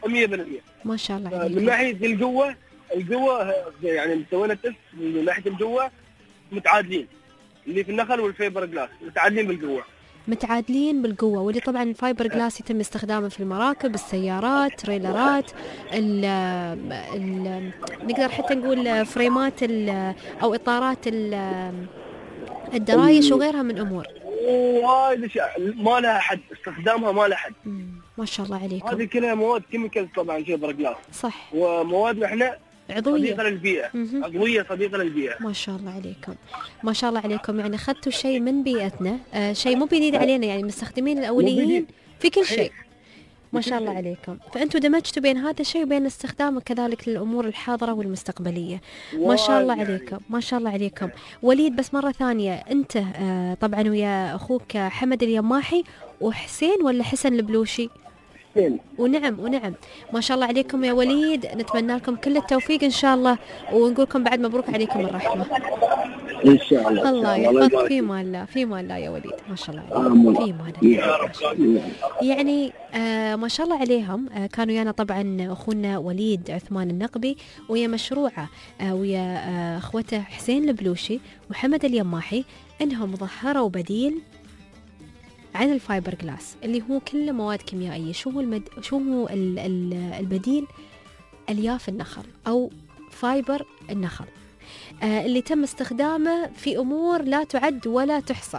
مية بالمية. ما شاء الله من عليكم. ناحيه القوه القوه يعني سوينا تست من ناحيه القوه متعادلين، اللي في النخل والفايبر جلاس متعادلين بالقوه. متعادلين بالقوة، واللي طبعا الفايبر جلاس يتم استخدامه في المراكب، السيارات، تريلرات، ال ال نقدر حتى نقول فريمات أو إطارات الدرايش وغيرها من أمور. وايد اشياء ما لها حد، استخدامها ما لها حد. ما شاء الله عليكم. هذه كلها مواد كيميكال طبعا فايبر جلاس. صح. وموادنا احنا عضوية صديقة للبيئة، عضوية صديقة للبيئة. ما شاء الله عليكم، ما شاء الله عليكم. يعني أخذتوا شيء من بيئتنا، آه شيء مو جديد علينا، يعني مستخدمين الأوليين في كل شيء. ما شاء الله عليكم. فأنتوا دمجتوا بين هذا الشيء وبين استخدامه كذلك للأمور الحاضرة والمستقبلية. ما شاء الله عليكم، ما شاء الله عليكم. وليد بس مرة ثانية، أنت آه طبعا ويا أخوك حمد اليماحي وحسين ولا حسن البلوشي؟ ونعم ونعم. ما شاء الله عليكم يا وليد، نتمنى لكم كل التوفيق إن شاء الله، ونقول لكم بعد مبروك عليكم الرحمة إن شاء الله. الله يحفظك في مال الله، في مال الله يا وليد. ما شاء الله عليكم في مال الله. يعني آه ما شاء الله عليهم. آه كانوا ويانا طبعا أخونا وليد عثمان النقبي ويا مشروعه آه ويا آه أخوته حسين البلوشي وحمد اليماحي، إنهم ظهروا بديل عن الفايبر جلاس اللي هو كله مواد كيميائية. شو هو المد... شو هو ال... ال... البديل؟ ألياف النخل أو فايبر النخل، آه اللي تم استخدامه في أمور لا تعد ولا تحصى.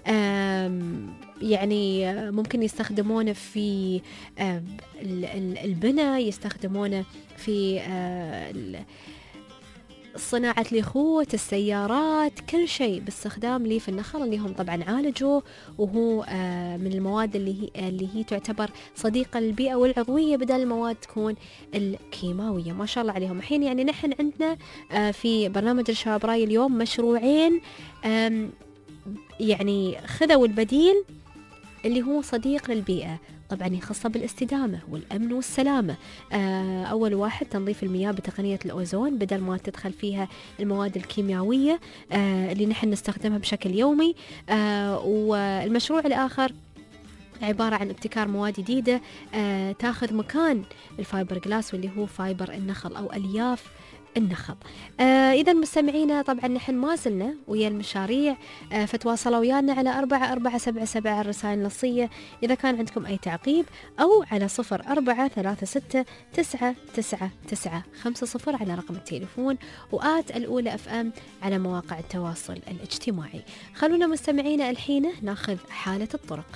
يعني ممكن يستخدمونه في آه البناء، يستخدمونه في آه صناعة اليخوت، السيارات، كل شيء باستخدام ليف النخل اللي هم طبعا عالجوه، وهو آه من المواد اللي هي اللي هي تعتبر صديقة للبيئة والعضوية بدل المواد تكون الكيماوية. ما شاء الله عليهم. الحين يعني نحن عندنا آه في برنامج الشباب راي اليوم مشروعين يعني خذوا البديل اللي هو صديق للبيئة، طبعا يخص بالاستدامة والأمن والسلامة. آه أول واحد تنظيف المياه بتقنية الأوزون بدل ما تدخل فيها المواد الكيميائية آه اللي نحن نستخدمها بشكل يومي. آه والمشروع الآخر عبارة عن ابتكار مواد جديدة آه تاخذ مكان الفايبر جلاس واللي هو فايبر النخل أو ألياف النخل. آه إذا مستمعينا طبعا نحن ما زلنا ويا المشاريع، آه فتواصلوا ويانا على أربعة أربعة سبعة سبعة الرسائل النصية إذا كان عندكم أي تعقيب، أو على صفر أربعة ثلاثة ستة تسعة تسعة تسعة خمسة صفر على رقم التليفون، وآت الأولى أف أم على مواقع التواصل الاجتماعي. خلونا مستمعينا الحين ناخذ حالة الطرق.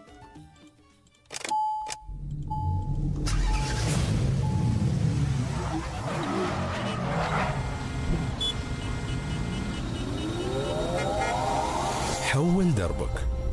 حول دربك.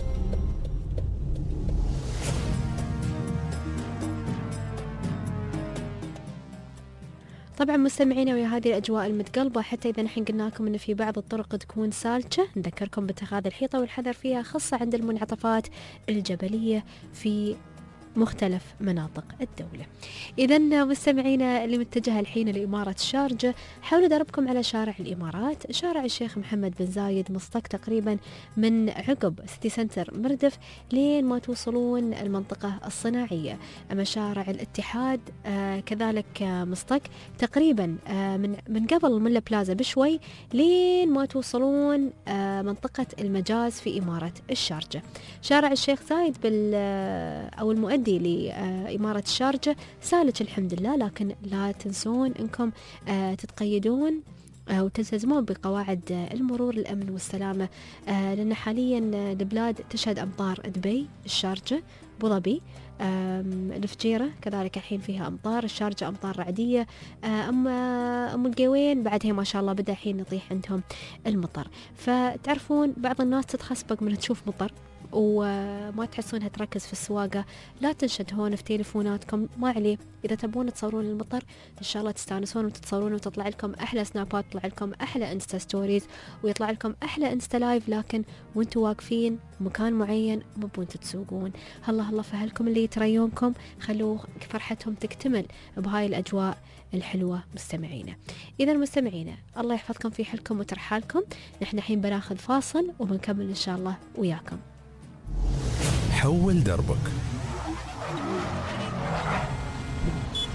طبعا مستمعينا ويا هذه الأجواء المتقلبة، حتى إذا نحن قلنا لكم أن في بعض الطرق تكون سالكة، نذكركم باتخاذ الحيطة والحذر فيها، خاصة عند المنعطفات الجبلية في مختلف مناطق الدولة. إذن مستمعينا اللي متجهة الحين لإمارة الشارجة، حاولوا دربكم على شارع الإمارات، شارع الشيخ محمد بن زايد، مصطك تقريبا من عقب سيتي سنتر مردف لين ما توصلون المنطقة الصناعية. أما شارع الاتحاد آه كذلك آه مصطك تقريبا آه من من قبل الملا بلازا بشوي لين ما توصلون آه منطقة المجاز في إمارة الشارجة. شارع الشيخ زايد بال أو المؤدي لإمارة الشارجة سالك الحمد لله، لكن لا تنسون أنكم تتقيدون أو تلتزمون بقواعد المرور الأمن والسلامة، لأن حاليا البلاد تشهد أمطار دبي، الشارجة، أبو ظبي، الفجيرة كذلك الحين فيها أمطار، الشارجة أمطار رعدية، أما أم القوين بعدها ما شاء الله بدأ الحين يطيح عندهم المطر. فتعرفون بعض الناس تتخسبق من تشوف مطر وما تحسونها تركز في السواقة، لا تنشدهون في تليفوناتكم، ما عليه. إذا تبون تصورون المطر إن شاء الله تستانسون وتتصورون وتطلع لكم أحلى سنابات، تطلع لكم أحلى إنستا ستوريز، ويطلع لكم أحلى إنستا لايف، لكن وانتوا واقفين مكان معين مو تتسوقون. هلا هلا فهلكم اللي يتريونكم خلوا فرحتهم تكتمل بهاي الأجواء الحلوة. مستمعينا إذا مستمعينا الله يحفظكم في حلكم وترحالكم. نحن الحين بناخذ فاصل وبنكمل إن شاء الله وياكم. حول دربك.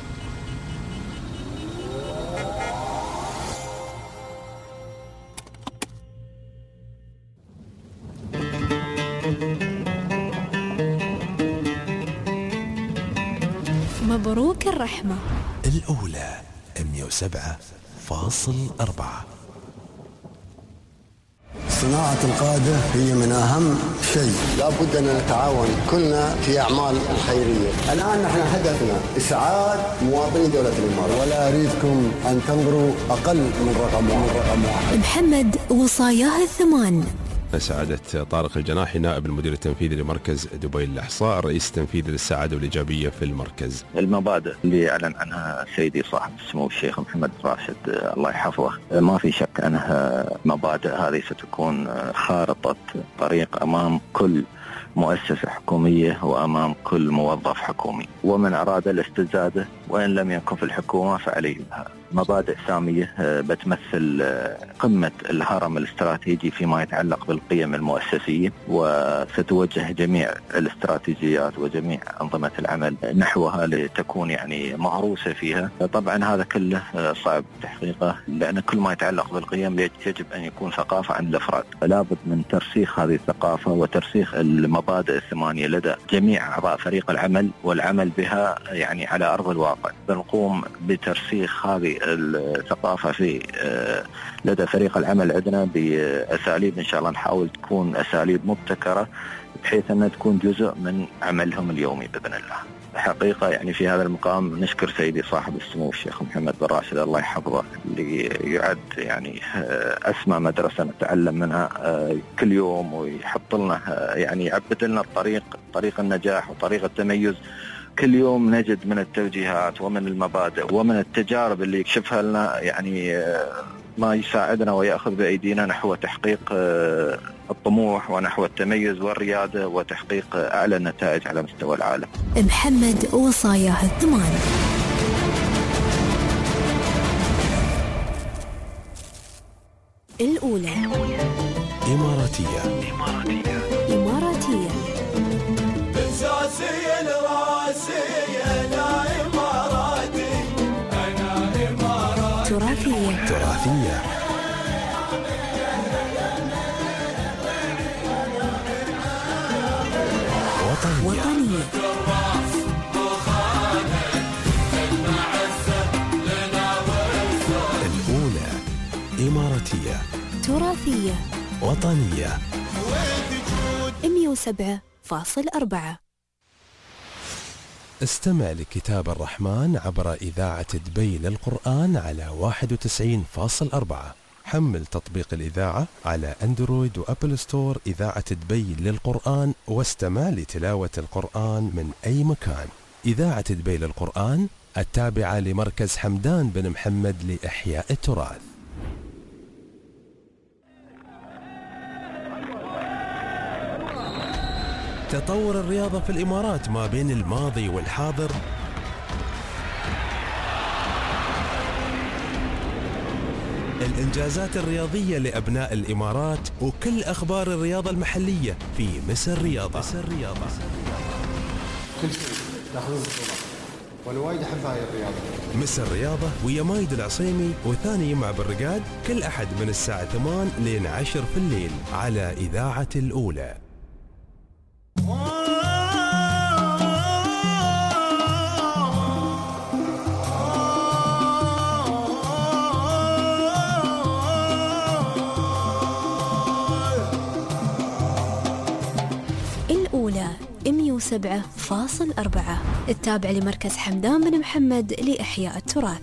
مبروك الرحمة. الأولى مئة وسبعة فاصل أربعة. صناعة القادة هي من أهم شيء، لا بد أن نتعاون كلنا في أعمال الخيرية. الآن نحن هدفنا إسعاد مواطني دولة الإمارات، ولا أريدكم أن تنظروا أقل من رقم واحد. رقم واحد. محمد وصاياه الثمان. سعادة طارق الجناحي نائب المدير التنفيذي لمركز دبي للإحصاء، الرئيس التنفيذي للسعادة والإيجابية في المركز. المبادئ اللي أعلن عنها سيدي صاحب السمو الشيخ محمد راشد الله يحفظه، ما في شك أنها مبادئ هذه ستكون خارطة طريق أمام كل مؤسسة حكومية وأمام كل موظف حكومي، ومن أراد الاستزادة وإن لم يكن في الحكومة فعليه بها. مبادئ سامية بتمثل قمة الهرم الاستراتيجي فيما يتعلق بالقيم المؤسسية، وستوجه جميع الاستراتيجيات وجميع أنظمة العمل نحوها لتكون يعني مغروسة فيها. طبعا هذا كله صعب تحقيقه، لأن كل ما يتعلق بالقيم يجب أن يكون ثقافة عند الأفراد، لابد من ترسيخ هذه الثقافة وترسيخ المبادئ الثمانية لدى جميع أعضاء فريق العمل والعمل بها يعني على أرض الواقع. بنقوم بترسيخ هذه الثقافة في لدى فريق العمل عندنا بأساليب إن شاء الله نحاول تكون أساليب مبتكرة بحيث أنها تكون جزء من عملهم اليومي بإذن الله. حقيقة يعني في هذا المقام نشكر سيدي صاحب السمو الشيخ محمد بن راشد الله يحفظه، اللي يعد يعني أسمى مدرسة نتعلم منها كل يوم، ويحط لنا يعني يعبد لنا الطريق طريق النجاح وطريق التميز. كل يوم نجد من التوجيهات ومن المبادئ ومن التجارب اللي يكشفها لنا يعني ما يساعدنا ويأخذ بأيدينا نحو تحقيق الطموح ونحو التميز والريادة وتحقيق أعلى النتائج على مستوى العالم. محمد وصاياه الثمان. الأولى إماراتية. إماراتية. إماراتية. إحساسي الراسي أنا إماراتي، أنا إماراتي. تراثية. تراثية. وطنية. وطنية. الأولى إماراتية. تراثية. وطنية. مئة وسبعة فاصل أربعة. استمع لكتاب الرحمن عبر إذاعة دبي للقرآن على واحد وتسعين فاصل أربعة. حمل تطبيق الإذاعة على أندرويد وأبل ستور إذاعة دبي للقرآن واستمع لتلاوة القرآن من أي مكان. إذاعة دبي للقرآن التابعة لمركز حمدان بن محمد لإحياء التراث. تطور الرياضة في الإمارات ما بين الماضي والحاضر الإنجازات الرياضية لأبناء الإمارات وكل أخبار الرياضة المحلية في مصر رياضة. مصر رياضة. كل شيء تاخذون بطولة وانا وايد احب هاي الرياضة. مصر رياضة ويا مايد العصيمي وثاني يمع بالرقاد كل أحد من الساعة ثمان لين عشر في الليل على إذاعة الأولى. الأولى مئة وسبعة فاصل أربعة التابع لمركز حمدان بن محمد لإحياء التراث.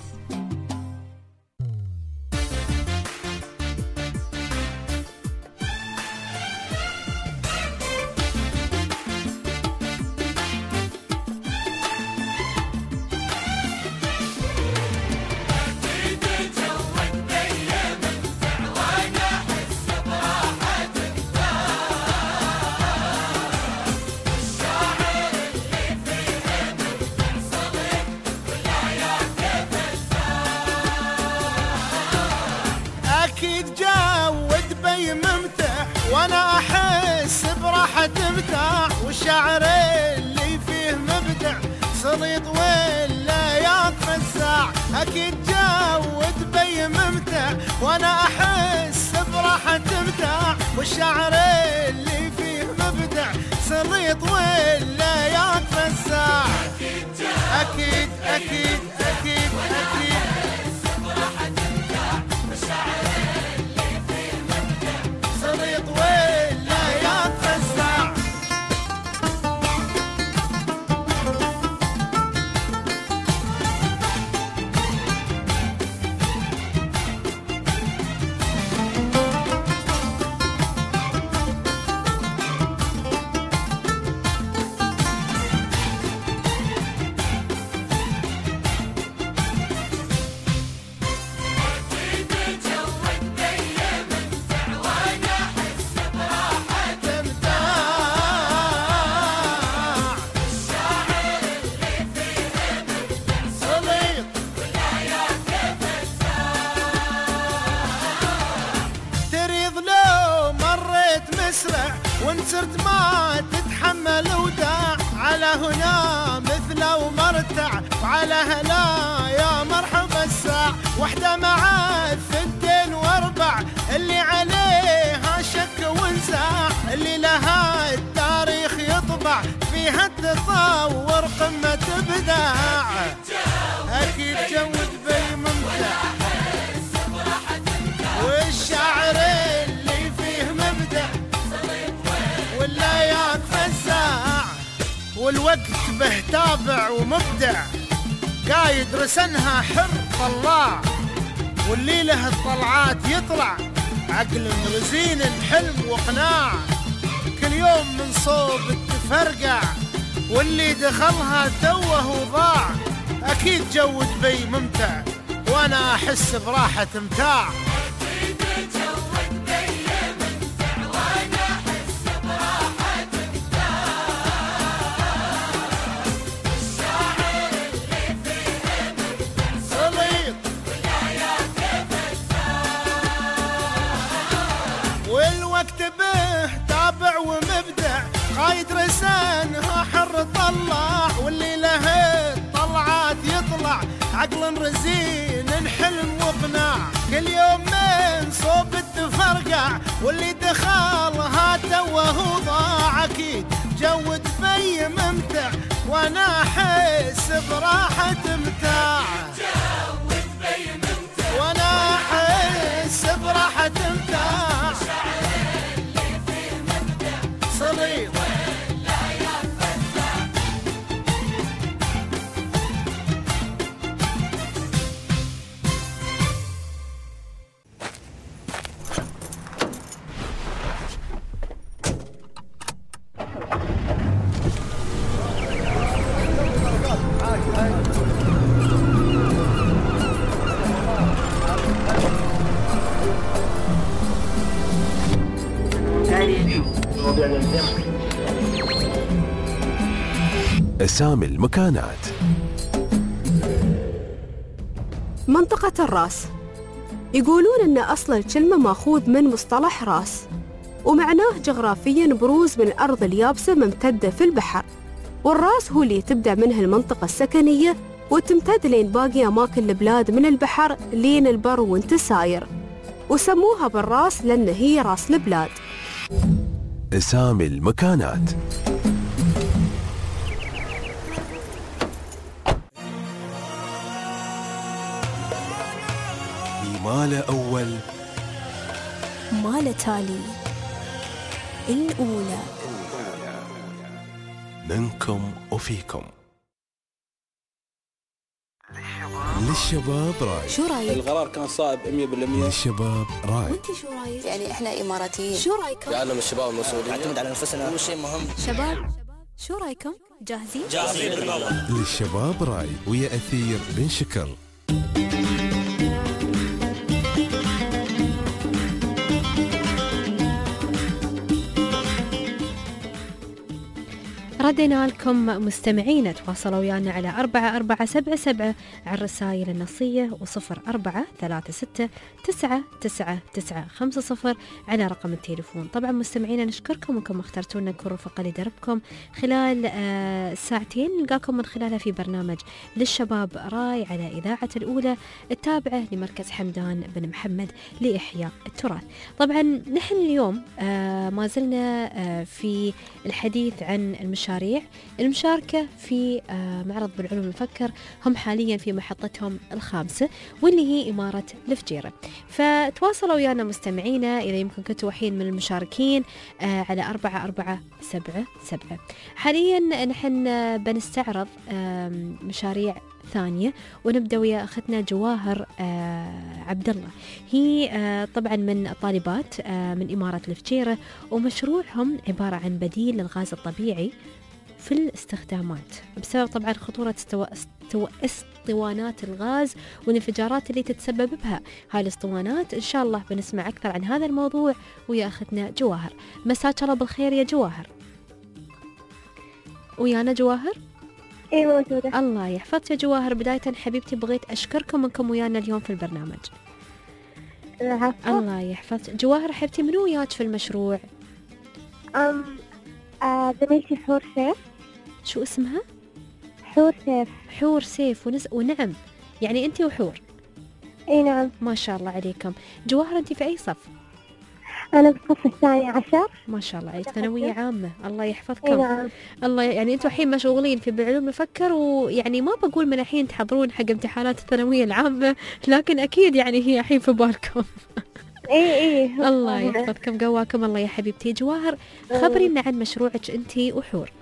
وانا احس براحة متاع والشعر اللي فيه مبدع سليط ولا يتفزع اكيد جو دبي ممتع وانا احس براحة متاع والشعر اللي فيه مبدع سليط ولا يتفزع اكيد ممتع وعلى هلا يا مرحبا الساع وحدة مع الثنتين واربع اللي عليها شك ونزاع اللي لها التاريخ يطبع فيها التطور قمة إبداع أكيد جود بي ممتع والشعر اللي فيه مبدع واللياق فزاع والوقت به تابع ومبدع قايد رسنها حر طلاع واللي له الطلعات يطلع عقل رزين حلم وقناع كل يوم من صوب التفرقع واللي دخلها توه وضاع أكيد جود بي ممتع وأنا أحس براحة امتاع تابع ومبدع قايد رسانها حر طلع واللي له الطلعات يطلع عقل رزين حلم وقناع كل يوم من صوب التفرقع واللي دخلها توه وضاع أكيد جود بي ممتع وانا احس براحة متاع وانا احس براحة متاع صليب أسامي المكانات. منطقة الراس، يقولون أن أصل الكلمة مأخوذ من مصطلح راس، ومعناه جغرافياً بروز من الأرض اليابسة ممتدة في البحر، والراس هو اللي تبدأ منه المنطقة السكنية وتمتد لين باقي أماكن البلاد من البحر لين البر وانت ساير، وسموها بالراس لأن هي راس البلاد. أسامي المكانات. مال أول مال تالي الأولى منكم وفيكم. للشباب راي. شو رايك؟ القرار كان صائب مية بالمية. للشباب راي. وانت شو رايك؟ يعني احنا اماراتيين. شو رايكم؟ يعلم الشباب المسؤولين نعتمد على نفسنا هو شيء مهم. شباب شو رايكم؟ جاهزين؟ جاهزين. للشباب راي ويا أثير بن شكر. ردينا لكم مستمعين، تواصلوا ويانا على أربعة أربعة سبعة سبعة على الرسائل النصية وصفر أربعة ثلاثة ستة تسعة تسعة تسعة خمسة صفر على رقم التليفون. طبعا مستمعين نشكركم انكم اخترتونا نكون رفقة لدربكم خلال آه ساعتين نلقاكم من خلالها في برنامج للشباب راي على إذاعة الأولى التابعة لمركز حمدان بن محمد لإحياء التراث. طبعا نحن اليوم آه ما زلنا آه في الحديث عن المشاريع المشاركة في معرض بالعلوم المفكر. هم حاليا في محطتهم الخامسة واللي هي إمارة الفجيرة، فتواصلوا ويانا مستمعينا إذا يمكن كنتوا وحين من المشاركين على أربعة أربعة سبعة سبعة. حاليا نحن بنستعرض مشاريع ثانية ونبدأ ويا أختنا جواهر عبد الله. هي طبعا من الطالبات من إمارة الفجيرة، ومشروعهم عبارة عن بديل للغاز الطبيعي في الاستخدامات بسبب طبعا خطورة استو... استو... اسطوانات الغاز والانفجارات اللي تتسبب بها هاي الاسطوانات. إن شاء الله بنسمع أكثر عن هذا الموضوع ويا أختنا جواهر. مساك الله بالخير يا جواهر. ويانا جواهر؟ ايه موجودة. الله يحفظك يا جواهر. بداية حبيبتي بغيت أشكركم أنكم ويانا اليوم في البرنامج. العفو. الله يحفظك جواهر. حبيبتي منو وياك في المشروع؟ أم آه زميلتي حور سيف. شو اسمها؟ حور سيف. حور سيف ونس... ونعم، يعني أنت وحور. اي نعم. ما شاء الله عليكم. جواهر أنت في أي صف؟ أنا بالصف الثاني عشر. ما شاء الله عليك، ثانوية عامة. الله يحفظكم. نعم. الله يعني أنتم الحين مشغولين في بعلوم نفكر، ويعني ما بقول من الحين تحضرون حق امتحانات الثانوية العامة، لكن أكيد يعني هي الحين في بالكم. اي اي. الله يحفظكم، قواكم الله يا حبيبتي. جواهر خبرينا عن مشروعك أنت وحور.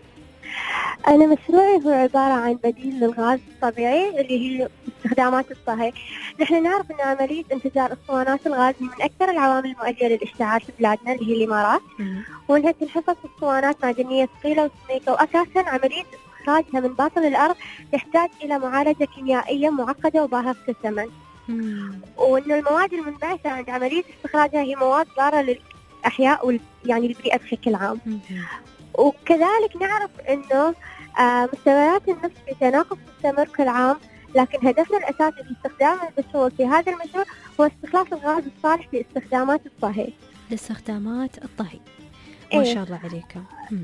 أنا مشروعي هو عبارة عن بديل للغاز الطبيعي اللي هي استخدامات الطهي. نحن نعرف أن عملية انفجار اسطوانات الغاز من أكثر العوامل المؤدية للاشتعال في بلادنا اللي هي الإمارات، وأنها تنحفظ اسطوانات معدنية ثقيلة وسميكة، وأساسا عملية استخراجها من باطن الأرض تحتاج إلى معالجة كيميائية معقدة وباهظة الثمن، وأن المواد المنبعثة عند عملية استخراجها هي مواد ضارة للأحياء وال... يعني البيئة بشكل عام. وكذلك نعرف أنه آه مستويات النفط في تناقص مستمر كل عام، لكن هدفنا الأساسي في استخدام البترول في هذا المشروع هو استخلاص الغاز الصالح لاستخدامات الطهي. لاستخدامات الطهي. ما إيه؟ شاء الله عليكم.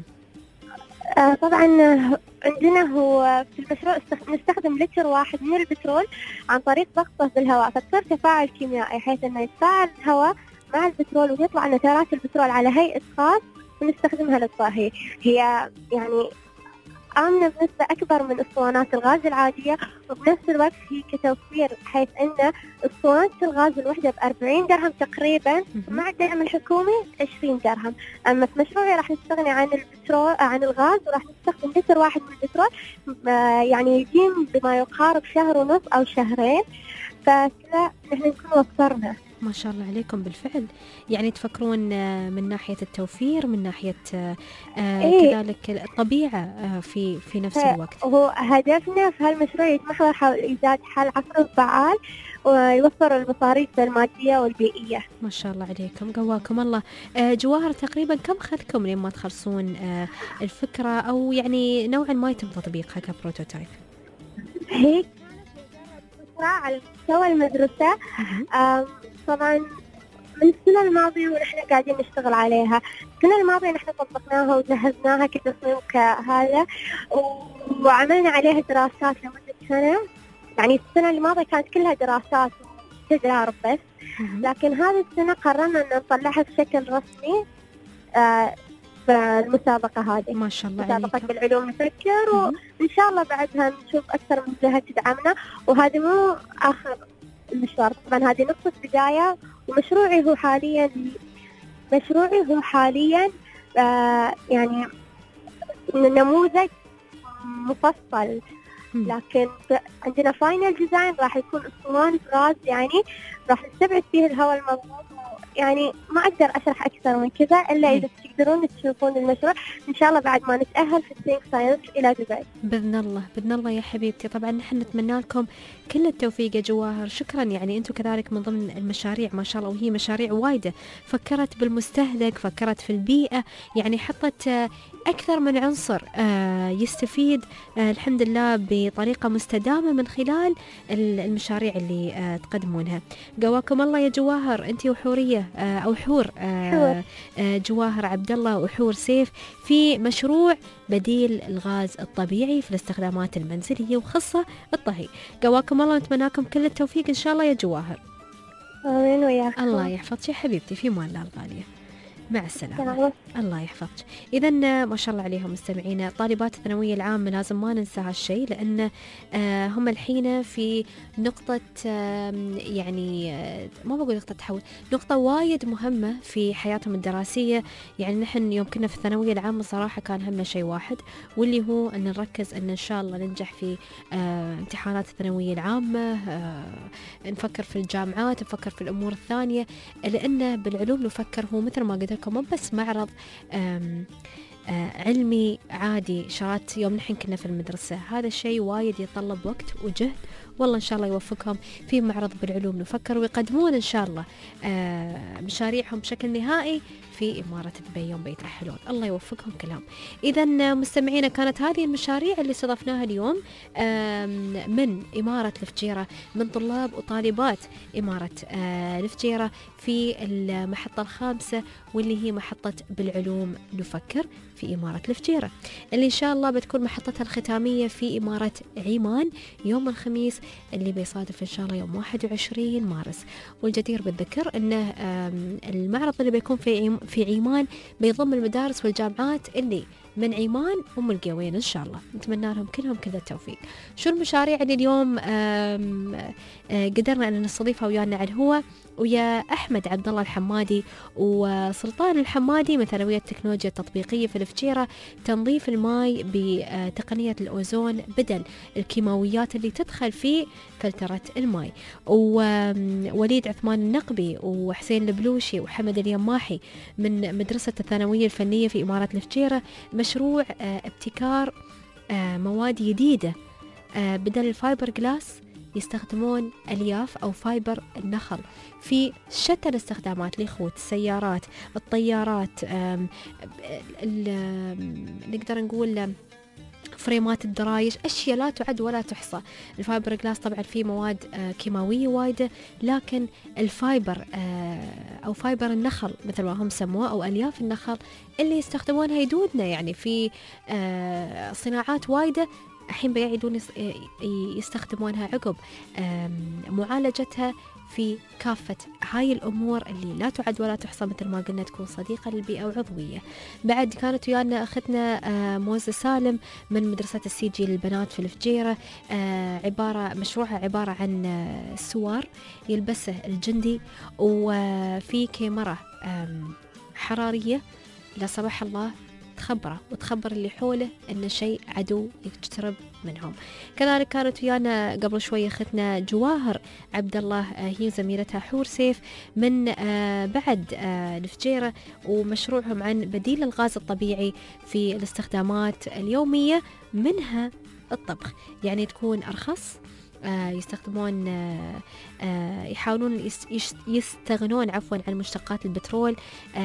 آه طبعا عندنا هو في المشروع نستخدم لتر واحد من البترول عن طريق ضغطه بالهواء، فتصير تفاعل كيميائي حيث أنه يتفاعل الهواء مع البترول ويطلع نترات البترول على هيئة غاز ونستخدمها للطهي. هي يعني آمنة بنسبة أكبر من اسطوانات الغاز العادية، وبنفس الوقت هي كتوفير، حيث أن اسطوانة الغاز الوحدة بأربعين درهم تقريبا مع الدعم الحكومي عشرين درهم. أما في مشروعي راح نستغني عن البترول عن الغاز وراح نستخدم لتر واحد من البترول، يعني يديم بما يقارب شهر ونص أو شهرين، فكذا نحن نكون وفرنا. ما شاء الله عليكم. بالفعل يعني تفكرون من ناحية التوفير، من ناحية إيه؟ كذلك الطبيعة في في نفس الوقت. هو هدفنا في هالمشروع يتمحور حول إيجاد حل عصري وفعال ويوفر المصاريف المادية والبيئية. ما شاء الله عليكم، قواكم الله. جواهر تقريبا كم خذكم لين ما تخلصون الفكرة، أو يعني نوعا ما يتم تطبيقها كبروتوتايب؟ هيك على مستوى المدرسة طبعا من السنة الماضية ونحن قاعدين نشتغل عليها. السنة الماضية نحن طبقناها وجهزناها كتصميم كهذا، وعملنا عليها دراسات لمدة سنة. يعني السنة الماضية كانت كلها دراسات وتجارب بس، لكن هذه السنة قررنا أن نطلعها بشكل رسمي آه بالمسابقة هذه. ما شاء الله مسابقة عليكم. بالعلوم نفكر، وإن شاء الله بعدها نشوف أكثر من جهة تدعمنا، وهذا مو آخر المشوار. طبعا هذه نقطة بداية، ومشروعي هو حاليا مشروعي هو حاليا آه يعني نموذج مفصل، لكن عندنا فاينل ديزاين راح يكون اسطوانة غاز، يعني راح نستبعد فيه الهواء المضغوط. يعني ما أقدر أشرح أكثر من كذا إلا إذا تقدرون تشوفون المشروع إن شاء الله بعد ما نتأهل في الثينك ساينس إلى دبي. بإذن الله بإذن الله يا حبيبتي. طبعا نحن نتمنى لكم كل التوفيق يا جواهر. شكرا، يعني أنتم كذلك من ضمن المشاريع ما شاء الله، وهي مشاريع وايدة، فكرت بالمستهلك، فكرت في البيئة، يعني حطت أكثر من عنصر يستفيد الحمد لله بطريقة مستدامة من خلال المشاريع اللي تقدمونها. قواكم الله يا جواهر، أنت وحورية أو حور جواهر عبد الله وحور سيف في مشروع بديل الغاز الطبيعي في الاستخدامات المنزلية وخاصة الطهي. قواكم الله، نتمناكم كل التوفيق إن شاء الله يا جواهر. آمين وياكم. الله يحفظك يا حبيبتي، في مان الله الغالية. مع السلامة. الله يحفظك. إذا ما شاء الله عليهم مستمعينا، طالبات الثانوية العامة لازم ما ننسى هالشيء، لأن آه هم الحين في نقطة آه يعني آه ما بقول نقطة تحول، نقطة وايد مهمة في حياتهم الدراسية. يعني نحن يوم كنا في الثانوية العامة صراحة كان همنا شيء واحد، واللي هو أن نركز أن إن شاء الله ننجح في آه امتحانات الثانوية العامة، آه نفكر في الجامعات، نفكر في الأمور الثانية، لأن بالعلوم نفكر هو مثل ما قلت لكم مو بس معرض آم آه علمي عادي شرات يوم نحن كنا في المدرسة. هذا الشيء وايد يتطلب وقت وجهد، والله إن شاء الله يوفقهم في معرض بالعلوم نفكر، ويقدمون إن شاء الله آه مشاريعهم بشكل نهائي في إمارة دبي يوم بيترحلون. الله يوفقهم كلهم. إذا مستمعينا، كانت هذه المشاريع اللي استضفناها اليوم من إمارة الفجيرة، من طلاب وطالبات إمارة الفجيرة في المحطة الخامسة، واللي هي محطة بالعلوم نفكر. في إمارة الفجيرة، اللي إن شاء الله بتكون محطتها الختامية في إمارة عمان يوم الخميس اللي بيصادف إن شاء الله يوم واحد وعشرين مارس. والجدير بالذكر أنه المعرض اللي بيكون في في عمان بيضم المدارس والجامعات اللي من عمان ومن القوين إن شاء الله. نتمنى لهم كلهم كذا التوفيق. شو المشاريع اللي اليوم آم آم قدرنا أن نستضيفها ويانا على الهواء ويا أحمد عبد الله الحمادي وسلطان الحمادي من ثانوية التكنولوجيا التطبيقية في الفجيرة، تنظيف الماء بتقنية الأوزون بدل الكيماويات اللي تدخل في فلترة الماء، ووليد عثمان النقبي وحسين البلوشي وحمد اليماحي من مدرسة الثانوية الفنية في إمارة الفجيرة، مشروع ابتكار مواد جديدة بدل الفايبر جلاس يستخدمون ألياف أو فايبر النخل في شتى الاستخدامات لخوت السيارات، الطيارات، نقدر نقول فريمات الدرايش، أشياء لا تعد ولا تحصى. الفايبر جلاس طبعا فيه مواد كيماوية وايدة، لكن الفايبر أو فايبر النخل مثل ما هم سموه أو ألياف النخل اللي يستخدمونها يدودنا يعني في صناعات وايدة، الحين بيعيدون يستخدمونها عقب معالجتها في كافة هاي الأمور اللي لا تعد ولا تحصى، مثل ما قلنا تكون صديقة للبيئة وعضوية. بعد كانت ويانا أختنا موزة سالم من مدرسة السي جي للبنات في الفجيرة، عبارة مشروعها عبارة عن سوار يلبسه الجندي وفي كاميرا حرارية لا سمح الله تخبره وتخبر اللي حوله ان شيء عدو يقترب منهم. كذلك كانت ويانا قبل شويه اختنا جواهر عبد الله، هي زميلتها حور سيف من بعد الفجيره، ومشروعهم عن بديل الغاز الطبيعي في الاستخدامات اليوميه منها الطبخ، يعني تكون ارخص، يستخدمون يحاولون يستغنون عفوا عن مشتقات البترول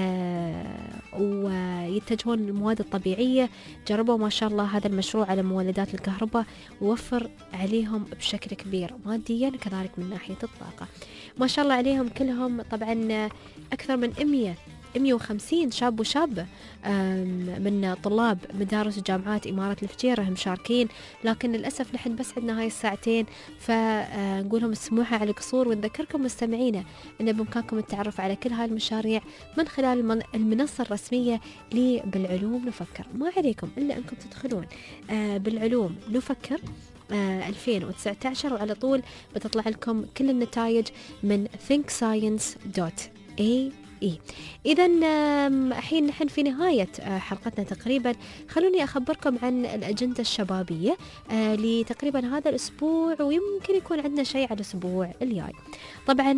ويتجهون للمواد الطبيعية. جربوا ما شاء الله هذا المشروع على مولدات الكهرباء ووفر عليهم بشكل كبير ماديا كذلك من ناحية الطاقة. ما شاء الله عليهم كلهم، طبعا أكثر من مئة مئة وخمسين شاب وشابة من طلاب مدارس وجامعات إمارة الفجيرة مشاركين، لكن للأسف نحن بس عندنا هاي الساعتين، فنقول لهم اسموها على القصور. ونذكركم مستمعينا أن بإمكانكم التعرف على كل هاي المشاريع من خلال المنصة الرسمية لبالعلوم نفكر. ما عليكم إلا أنكم تدخلون بالعلوم نفكر ألفين وتسعة عشر وعلى طول بتطلع لكم كل النتائج من think science dot a e. إذا الحين نحن في نهاية حلقتنا تقريبا، خلوني أخبركم عن الأجندة الشبابية لتقريبا هذا الأسبوع، ويمكن يكون عندنا شيء على الأسبوع الجاي. طبعا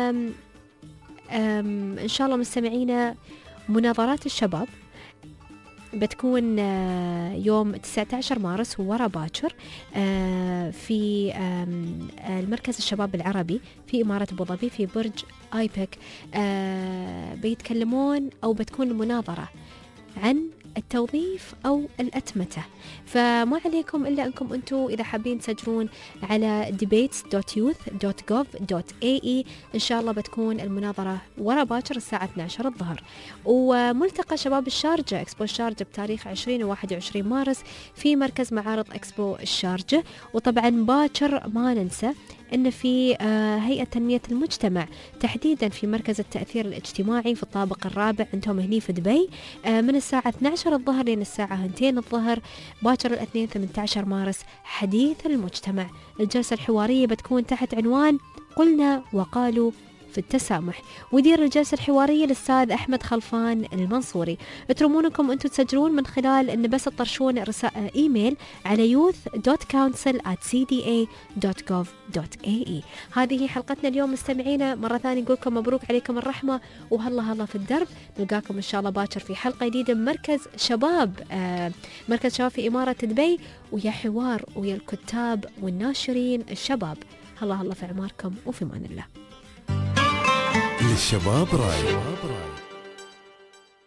إن شاء الله مستمعينا مناظرات الشباب بتكون يوم تسعة عشر مارس ورا باكر في المركز الشباب العربي في إمارة أبو ظبي في برج آيبك. بيتكلمون أو بتكون المناظرة عن التوظيف أو الأتمتة، فما عليكم إلا أنكم أنتوا إذا حابين تسجلون على debates dot youth dot gov dot a e. إن شاء الله بتكون المناظرة ورا باكر الساعة اثنتي عشرة الظهر. وملتقى شباب الشارجة إكسبو الشارجة بتاريخ عشرين وواحد وعشرين مارس في مركز معارض إكسبو الشارجة. وطبعا باكر ما ننسى أن في هيئة تنمية المجتمع تحديدا في مركز التأثير الاجتماعي في الطابق الرابع عندهم هني في دبي من الساعة اثنتي عشرة الظهر لين الساعة اثنين الظهر باكر الاثنين ثمانية عشر مارس حديث المجتمع. الجلسة الحوارية بتكون تحت عنوان قلنا وقالوا في التسامح، ويدير الجلسة الحوارية الأستاذ أحمد خلفان المنصوري. ترمونكم أنتم تسجلون من خلال أن بس تطرشون رسائل إيميل على youth dot council at c d a dot gov dot a e. هذه حلقتنا اليوم مستمعينا، مرة ثانية نقول لكم مبروك عليكم الرحمة وهلا هلا في الدرب. نلقاكم إن شاء الله باكر في حلقة جديدة من مركز شباب آه مركز شباب في إمارة دبي، ويا حوار ويا الكتاب والناشرين الشباب. هلا هلا في عماركم وفي مان الله. للشباب راي.